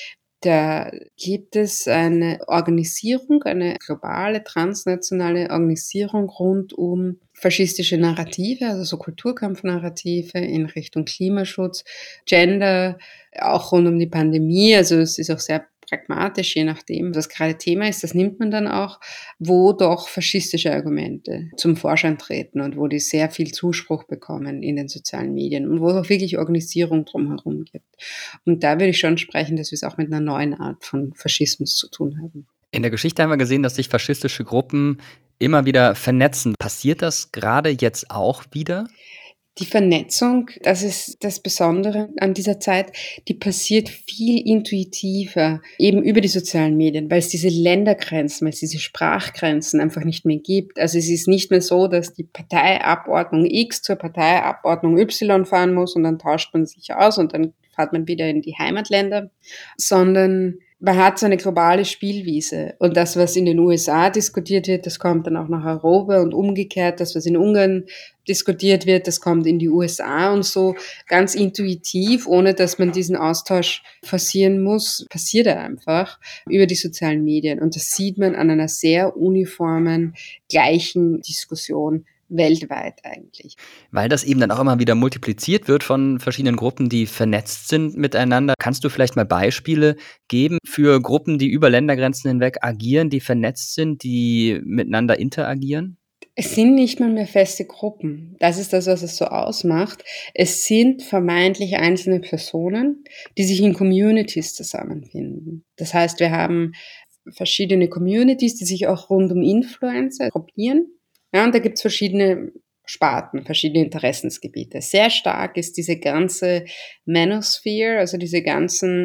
Da gibt es eine Organisierung, eine globale, transnationale Organisierung rund um faschistische Narrative, also so Kulturkampfnarrative in Richtung Klimaschutz, Gender, auch rund um die Pandemie. Also es ist auch sehr pragmatisch, je nachdem, was gerade Thema ist, das nimmt man dann auch, wo doch faschistische Argumente zum Vorschein treten und wo die sehr viel Zuspruch bekommen in den sozialen Medien und wo es auch wirklich Organisierung drumherum gibt. Und da würde ich schon sprechen, dass wir es auch mit einer neuen Art von Faschismus zu tun haben. In der Geschichte haben wir gesehen, dass sich faschistische Gruppen immer wieder vernetzen. Passiert das gerade jetzt auch wieder? Die Vernetzung, das ist das Besondere an dieser Zeit, die passiert viel intuitiver, eben über die sozialen Medien, weil es diese Ländergrenzen, weil es diese Sprachgrenzen einfach nicht mehr gibt. Also es ist nicht mehr so, dass die Parteiabordnung X zur Parteiabordnung Y fahren muss und dann tauscht man sich aus und dann fährt man wieder in die Heimatländer, sondern man hat so eine globale Spielwiese. Und das, was in den USA diskutiert wird, das kommt dann auch nach Europa und umgekehrt. Das, was in Ungarn diskutiert wird, das kommt in die USA und so ganz intuitiv, ohne dass man diesen Austausch forcieren muss, passiert er einfach über die sozialen Medien. Und das sieht man an einer sehr uniformen, gleichen Diskussion weltweit eigentlich. Weil das eben dann auch immer wieder multipliziert wird von verschiedenen Gruppen, die vernetzt sind miteinander. Kannst du vielleicht mal Beispiele geben für Gruppen, die über Ländergrenzen hinweg agieren, die vernetzt sind, die miteinander interagieren? Es sind nicht mal mehr feste Gruppen. Das ist das, was es so ausmacht. Es sind vermeintlich einzelne Personen, die sich in Communities zusammenfinden. Das heißt, wir haben verschiedene Communities, die sich auch rund um Influencer gruppieren. Ja, und da gibt's verschiedene Sparten, verschiedene Interessensgebiete. Sehr stark ist diese ganze Manosphere, also diese ganzen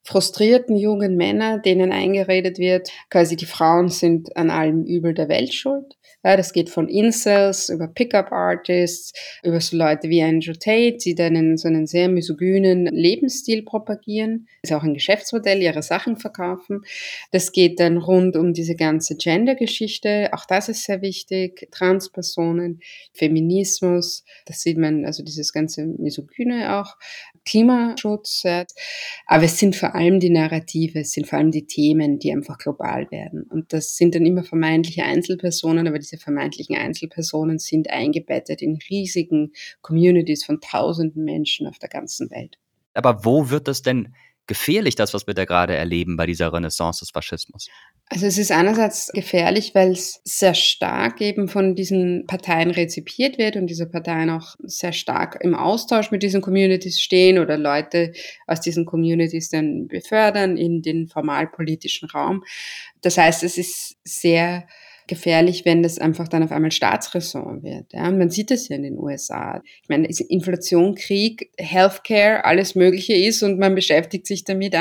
frustrierten jungen Männer, denen eingeredet wird, quasi die Frauen sind an allem Übel der Welt schuld. Ja, das geht von Incels über Pickup-Artists, über so Leute wie Andrew Tate, die dann so einen sehr misogynen Lebensstil propagieren. Das ist auch ein Geschäftsmodell, ihre Sachen verkaufen. Das geht dann rund um diese ganze Gender-Geschichte. Auch das ist sehr wichtig. Transpersonen, Feminismus, das sieht man, also dieses ganze Misogyne auch. Klimaschutz, ja. Aber es sind vor allem die Narrative, es sind vor allem die Themen, die einfach global werden. Und das sind dann immer vermeintliche Einzelpersonen, aber diese vermeintlichen Einzelpersonen sind eingebettet in riesigen Communities von tausenden Menschen auf der ganzen Welt. Aber wo wird das denn gefährlich, das, was wir da gerade erleben bei dieser Renaissance des Faschismus? Also es ist einerseits gefährlich, weil es sehr stark eben von diesen Parteien rezipiert wird und diese Parteien auch sehr stark im Austausch mit diesen Communities stehen oder Leute aus diesen Communities dann befördern in den formalpolitischen Raum. Das heißt, es ist sehr gefährlich, wenn das einfach dann auf einmal Staatsräson wird. Ja? Und man sieht das ja in den USA. Ich meine, Inflation, Krieg, Healthcare, alles Mögliche ist und man beschäftigt sich damit,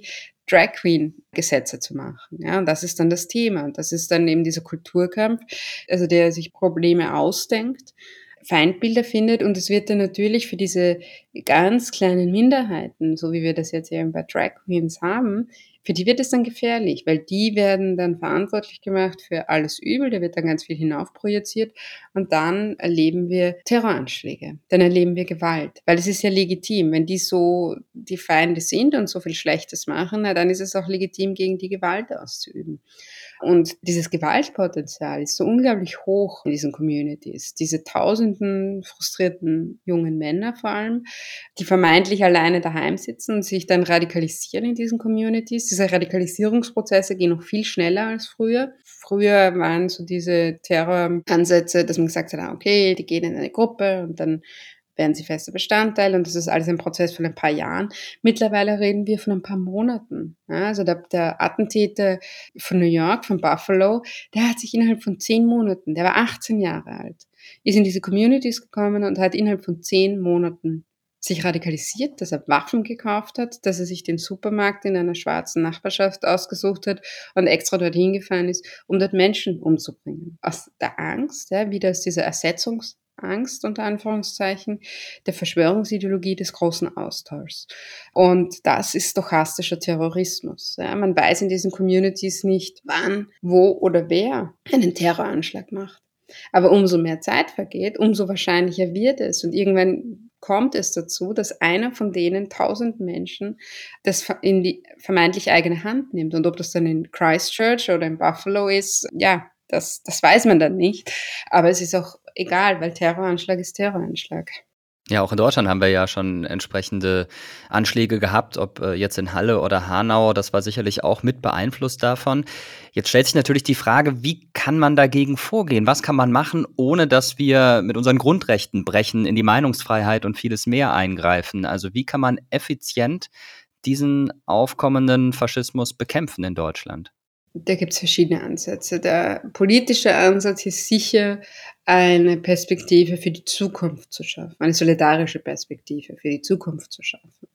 Anti-Drag-Queen-Gesetze zu machen. Ja? Und das ist dann das Thema. Und das ist dann eben dieser Kulturkampf, also der sich Probleme ausdenkt, Feindbilder findet und es wird dann natürlich für diese ganz kleinen Minderheiten, so wie wir das jetzt eben bei Drag Queens haben, für die wird es dann gefährlich, weil die werden dann verantwortlich gemacht für alles Übel, da wird dann ganz viel hinaufprojiziert und dann erleben wir Terroranschläge, dann erleben wir Gewalt, weil es ist ja legitim, wenn die so die Feinde sind und so viel Schlechtes machen, na, dann ist es auch legitim, gegen die Gewalt auszuüben. Und dieses Gewaltpotenzial ist so unglaublich hoch in diesen Communities. Diese tausenden frustrierten jungen Männer vor allem, die vermeintlich alleine daheim sitzen und sich dann radikalisieren in diesen Communities. Diese Radikalisierungsprozesse gehen noch viel schneller als früher. Früher waren so diese Terroransätze, dass man gesagt hat, okay, die gehen in eine Gruppe und dann werden sie fester Bestandteil und das ist alles ein Prozess von ein paar Jahren. Mittlerweile reden wir von ein paar Monaten. Ja, also der Attentäter von New York, von Buffalo, der hat sich innerhalb von 10 Monaten, der war 18 Jahre alt, ist in diese Communities gekommen und hat innerhalb von 10 Monaten sich radikalisiert, dass er Waffen gekauft hat, dass er sich den Supermarkt in einer schwarzen Nachbarschaft ausgesucht hat und extra dorthin gefahren ist, um dort Menschen umzubringen. Aus der Angst, ja, wieder aus dieser Ersetzungsangst, unter Anführungszeichen, der Verschwörungsideologie des großen Austauschs. Und das ist stochastischer Terrorismus. Ja, man weiß in diesen Communities nicht, wann, wo oder wer einen Terroranschlag macht. Aber umso mehr Zeit vergeht, umso wahrscheinlicher wird es. Und irgendwann kommt es dazu, dass einer von denen 1000 Menschen das in die vermeintlich eigene Hand nimmt. Und ob das dann in Christchurch oder in Buffalo ist, ja, das weiß man dann nicht. Aber es ist auch egal, weil Terroranschlag ist Terroranschlag. Ja, auch in Deutschland haben wir ja schon entsprechende Anschläge gehabt, ob jetzt in Halle oder Hanau, das war sicherlich auch mit beeinflusst davon. Jetzt stellt sich natürlich die Frage, wie kann man dagegen vorgehen? Was kann man machen, ohne dass wir mit unseren Grundrechten brechen, in die Meinungsfreiheit und vieles mehr eingreifen? Also wie kann man effizient diesen aufkommenden Faschismus bekämpfen in Deutschland? Da gibt es verschiedene Ansätze. Der politische Ansatz ist sicher, eine Perspektive für die Zukunft zu schaffen, eine solidarische Perspektive für die Zukunft zu schaffen.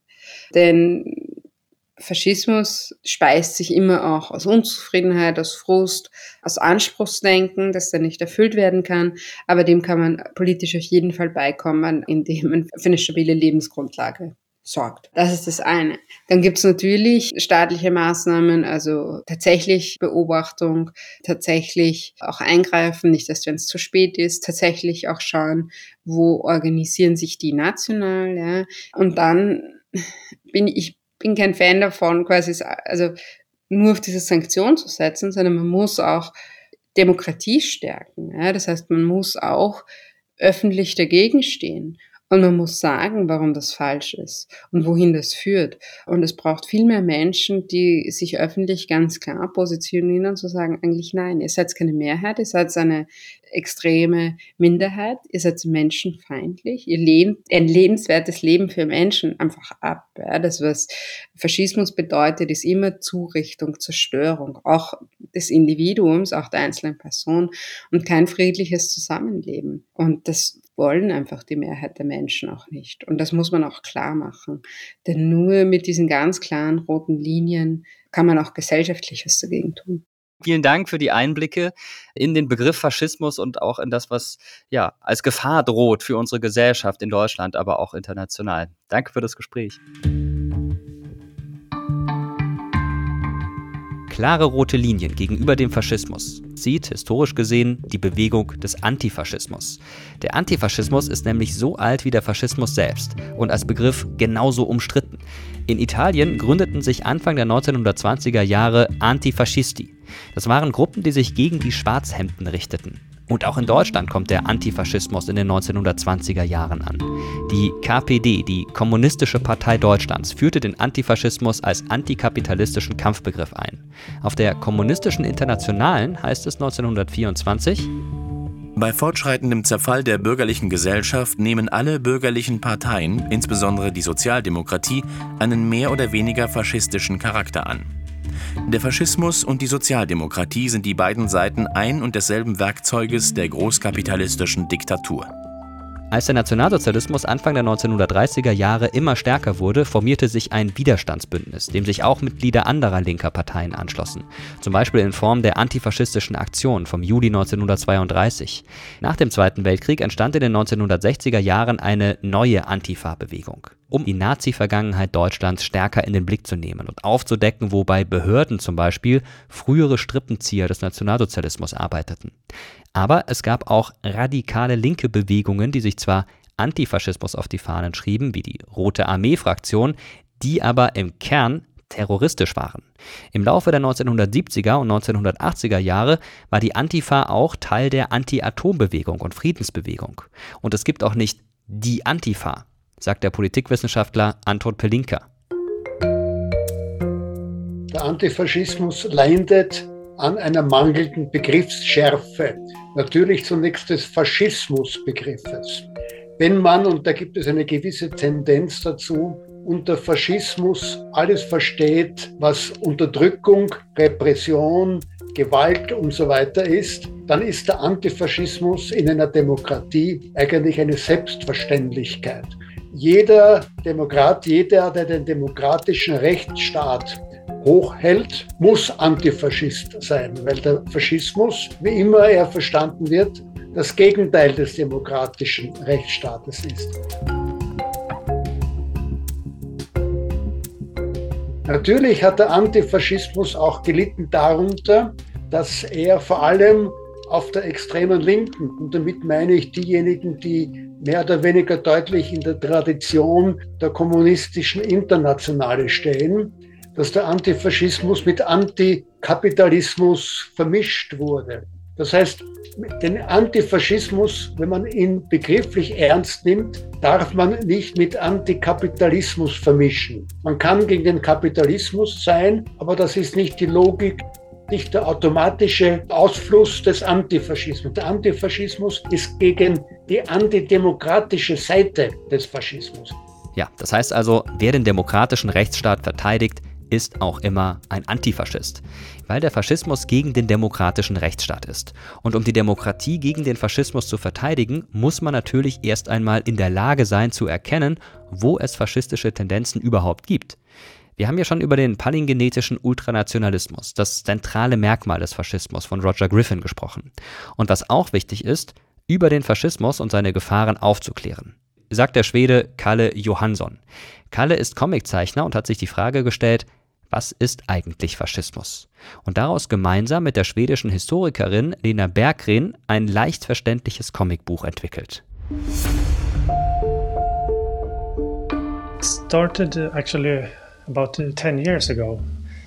Denn Faschismus speist sich immer auch aus Unzufriedenheit, aus Frust, aus Anspruchsdenken, das dann nicht erfüllt werden kann, aber dem kann man politisch auf jeden Fall beikommen, indem man für eine stabile Lebensgrundlage sorgt. Das ist das eine. Dann gibt es natürlich staatliche Maßnahmen, also tatsächlich Beobachtung, tatsächlich auch eingreifen, nicht erst wenn es zu spät ist, tatsächlich auch schauen, wo organisieren sich die national, ja. Und dann bin kein Fan davon, quasi also nur auf diese Sanktion zu setzen, sondern man muss auch Demokratie stärken. Ja. Das heißt, man muss auch öffentlich dagegen stehen. Und man muss sagen, warum das falsch ist und wohin das führt. Und es braucht viel mehr Menschen, die sich öffentlich ganz klar positionieren und zu sagen, eigentlich nein, ihr seid keine Mehrheit, ihr seid eine extreme Minderheit, ihr seid menschenfeindlich, ihr lehnt ein lebenswertes Leben für Menschen einfach ab. Ja, das, was Faschismus bedeutet, ist immer Zurichtung, Zerstörung, auch des Individuums, auch der einzelnen Person und kein friedliches Zusammenleben. Und das wollen einfach die Mehrheit der Menschen auch nicht. Und das muss man auch klar machen. Denn nur mit diesen ganz klaren roten Linien kann man auch Gesellschaftliches dagegen tun. Vielen Dank für die Einblicke in den Begriff Faschismus und auch in das, was ja als Gefahr droht für unsere Gesellschaft in Deutschland, aber auch international. Danke für das Gespräch. Klare rote Linien gegenüber dem Faschismus sieht historisch gesehen die Bewegung des Antifaschismus. Der Antifaschismus ist nämlich so alt wie der Faschismus selbst und als Begriff genauso umstritten. In Italien gründeten sich Anfang der 1920er Jahre Antifascisti. Das waren Gruppen, die sich gegen die Schwarzhemden richteten. Und auch in Deutschland kommt der Antifaschismus in den 1920er Jahren an. Die KPD, die Kommunistische Partei Deutschlands, führte den Antifaschismus als antikapitalistischen Kampfbegriff ein. Auf der Kommunistischen Internationalen heißt es 1924: Bei fortschreitendem Zerfall der bürgerlichen Gesellschaft nehmen alle bürgerlichen Parteien, insbesondere die Sozialdemokratie, einen mehr oder weniger faschistischen Charakter an. Der Faschismus und die Sozialdemokratie sind die beiden Seiten ein und desselben Werkzeuges der großkapitalistischen Diktatur. Als der Nationalsozialismus Anfang der 1930er Jahre immer stärker wurde, formierte sich ein Widerstandsbündnis, dem sich auch Mitglieder anderer linker Parteien anschlossen. Zum Beispiel in Form der Antifaschistischen Aktion vom Juli 1932. Nach dem Zweiten Weltkrieg entstand in den 1960er Jahren eine neue Antifa-Bewegung, um die Nazi-Vergangenheit Deutschlands stärker in den Blick zu nehmen und aufzudecken, wo bei Behörden zum Beispiel frühere Strippenzieher des Nationalsozialismus arbeiteten. Aber es gab auch radikale linke Bewegungen, die sich zwar Antifaschismus auf die Fahnen schrieben, wie die Rote Armee-Fraktion, die aber im Kern terroristisch waren. Im Laufe der 1970er und 1980er Jahre war die Antifa auch Teil der Anti-Atom-Bewegung und Friedensbewegung. Und es gibt auch nicht die Antifa, sagt der Politikwissenschaftler Anton Pelinka. Der Antifaschismus leidet an einer mangelnden Begriffsschärfe. Natürlich zunächst des Faschismusbegriffes. Wenn man, und da gibt es eine gewisse Tendenz dazu, unter Faschismus alles versteht, was Unterdrückung, Repression, Gewalt und so weiter ist, dann ist der Antifaschismus in einer Demokratie eigentlich eine Selbstverständlichkeit. Jeder Demokrat, jeder, der den demokratischen Rechtsstaat hochhält, muss Antifaschist sein, weil der Faschismus, wie immer er verstanden wird, das Gegenteil des demokratischen Rechtsstaates ist. Natürlich hat der Antifaschismus auch gelitten darunter, dass er vor allem auf der extremen Linken, und damit meine ich diejenigen, die mehr oder weniger deutlich in der Tradition der kommunistischen Internationale stehen, dass der Antifaschismus mit Antikapitalismus vermischt wurde. Das heißt, den Antifaschismus, wenn man ihn begrifflich ernst nimmt, darf man nicht mit Antikapitalismus vermischen. Man kann gegen den Kapitalismus sein, aber das ist nicht die Logik, nicht der automatische Ausfluss des Antifaschismus. Der Antifaschismus ist gegen die antidemokratische Seite des Faschismus. Ja, das heißt also, wer den demokratischen Rechtsstaat verteidigt, ist auch immer ein Antifaschist, weil der Faschismus gegen den demokratischen Rechtsstaat ist. Und um die Demokratie gegen den Faschismus zu verteidigen, muss man natürlich erst einmal in der Lage sein zu erkennen, wo es faschistische Tendenzen überhaupt gibt. Wir haben ja schon über den palingenetischen Ultranationalismus, das zentrale Merkmal des Faschismus von Roger Griffin gesprochen. Und was auch wichtig ist, über den Faschismus und seine Gefahren aufzuklären, sagt der Schwede Kalle Johansson. Kalle ist Comiczeichner und hat sich die Frage gestellt, was ist eigentlich Faschismus? Und daraus gemeinsam mit der schwedischen Historikerin Lena Berggren ein leicht verständliches Comicbuch entwickelt. Started actually about 10 years ago.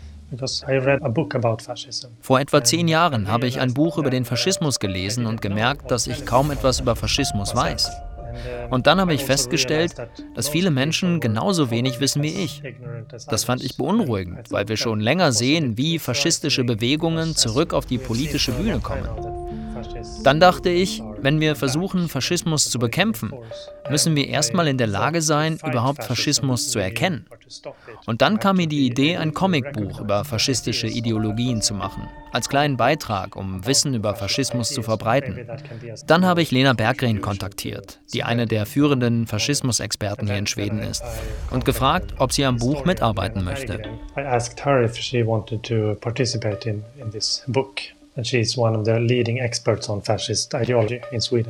Vor etwa 10 Jahren habe ich ein Buch über den Faschismus gelesen und gemerkt, dass ich kaum etwas über Faschismus weiß. Und dann habe ich festgestellt, dass viele Menschen genauso wenig wissen wie ich. Das fand ich beunruhigend, weil wir schon länger sehen, wie faschistische Bewegungen zurück auf die politische Bühne kommen. Dann dachte ich, Wenn wir versuchen, Faschismus zu bekämpfen, müssen wir erstmal in der Lage sein, überhaupt Faschismus zu erkennen. Und dann kam mir die Idee, ein Comicbuch über faschistische Ideologien zu machen, als kleinen Beitrag, um Wissen über Faschismus zu verbreiten. Dann habe ich Lena Berggren kontaktiert, die eine der führenden Faschismusexperten hier in Schweden ist, und gefragt, ob sie am Buch mitarbeiten möchte. I asked her if she wanted to participate in this book. And she is one of the leading experts on fascist ideology in Sweden.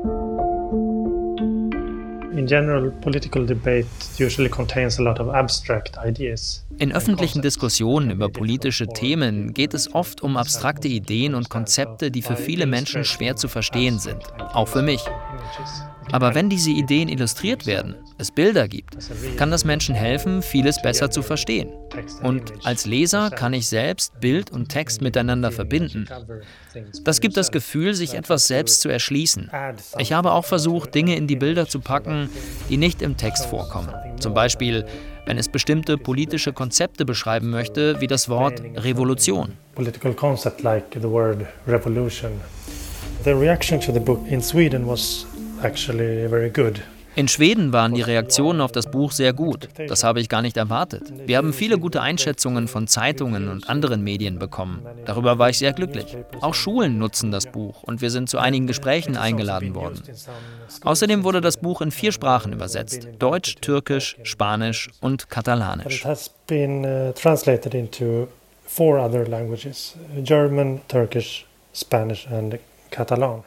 In general, political debate usually contains a lot of abstract ideas. In öffentlichen Diskussionen über politische Themen geht es oft um abstrakte Ideen und Konzepte, die für viele Menschen schwer zu verstehen sind, auch für mich. Aber wenn diese Ideen illustriert werden, es Bilder gibt, kann das Menschen helfen, vieles besser zu verstehen. Und als Leser kann ich selbst Bild und Text miteinander verbinden. Das gibt das Gefühl, sich etwas selbst zu erschließen. Ich habe auch versucht, Dinge in die Bilder zu packen, die nicht im Text vorkommen. Zum Beispiel, wenn es bestimmte politische Konzepte beschreiben möchte, wie das Wort Revolution. Political concept like the word revolution. The reaction to the book in Sweden was actually very good. In Schweden waren die Reaktionen auf das Buch sehr gut. Das habe ich gar nicht erwartet. Wir haben viele gute Einschätzungen von Zeitungen und anderen Medien bekommen. Darüber war ich sehr glücklich. Auch Schulen nutzen das Buch und wir sind zu einigen Gesprächen eingeladen worden. Außerdem wurde das Buch in 4 Sprachen übersetzt: Deutsch, Türkisch, Spanisch und Katalanisch. It has been translated into 4 other languages: German, Turkish, Spanish and Catalan.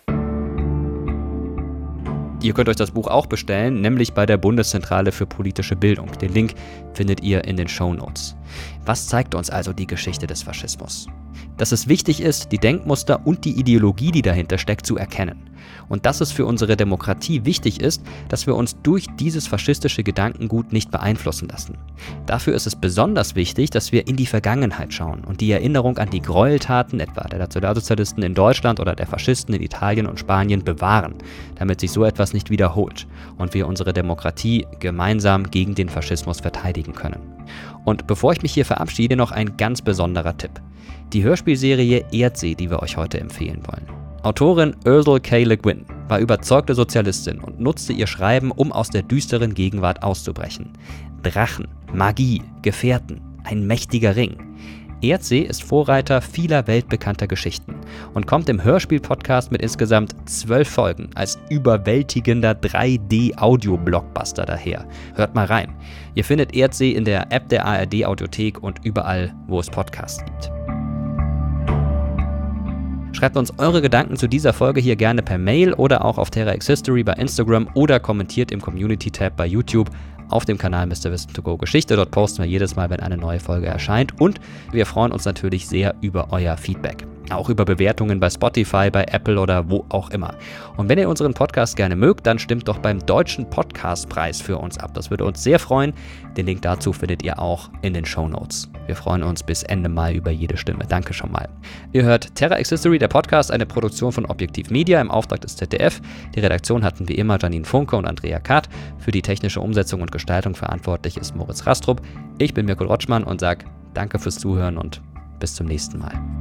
Ihr könnt euch das Buch auch bestellen, nämlich bei der Bundeszentrale für politische Bildung. Den Link findet ihr in den Shownotes. Was zeigt uns also die Geschichte des Faschismus? Dass es wichtig ist, die Denkmuster und die Ideologie, die dahinter steckt, zu erkennen. Und dass es für unsere Demokratie wichtig ist, dass wir uns durch dieses faschistische Gedankengut nicht beeinflussen lassen. Dafür ist es besonders wichtig, dass wir in die Vergangenheit schauen und die Erinnerung an die Gräueltaten etwa der Nationalsozialisten in Deutschland oder der Faschisten in Italien und Spanien bewahren, damit sich so etwas nicht wiederholt und wir unsere Demokratie gemeinsam gegen den Faschismus verteidigen können. Und bevor ich mich hier verabschiede, noch ein ganz besonderer Tipp. Die Hörspielserie Erdsee, die wir euch heute empfehlen wollen. Autorin Ursula K. Le Guin war überzeugte Sozialistin und nutzte ihr Schreiben, um aus der düsteren Gegenwart auszubrechen. Drachen, Magie, Gefährten, ein mächtiger Ring. Erdsee ist Vorreiter vieler weltbekannter Geschichten und kommt im Hörspiel-Podcast mit insgesamt 12 Folgen als überwältigender 3D-Audio-Blockbuster daher. Hört mal rein. Ihr findet Erdsee in der App der ARD-Audiothek und überall, wo es Podcasts gibt. Schreibt uns eure Gedanken zu dieser Folge hier gerne per Mail oder auch auf Terra X History bei Instagram oder kommentiert im Community-Tab bei YouTube auf dem Kanal Mr. Wissen to Go Geschichte. Dort posten wir jedes Mal, wenn eine neue Folge erscheint. Und wir freuen uns natürlich sehr über euer Feedback. Auch über Bewertungen bei Spotify, bei Apple oder wo auch immer. Und wenn ihr unseren Podcast gerne mögt, dann stimmt doch beim Deutschen Podcastpreis für uns ab. Das würde uns sehr freuen. Den Link dazu findet ihr auch in den Shownotes. Wir freuen uns bis Ende Mai über jede Stimme. Danke schon mal. Ihr hört Terra X History, der Podcast, eine Produktion von Objektiv Media im Auftrag des ZDF. Die Redaktion hatten wie immer Janine Funke und Andrea Kath. Für die technische Umsetzung und Gestaltung verantwortlich ist Moritz Rastrup. Ich bin Mirko Rotschmann und sage danke fürs Zuhören und bis zum nächsten Mal.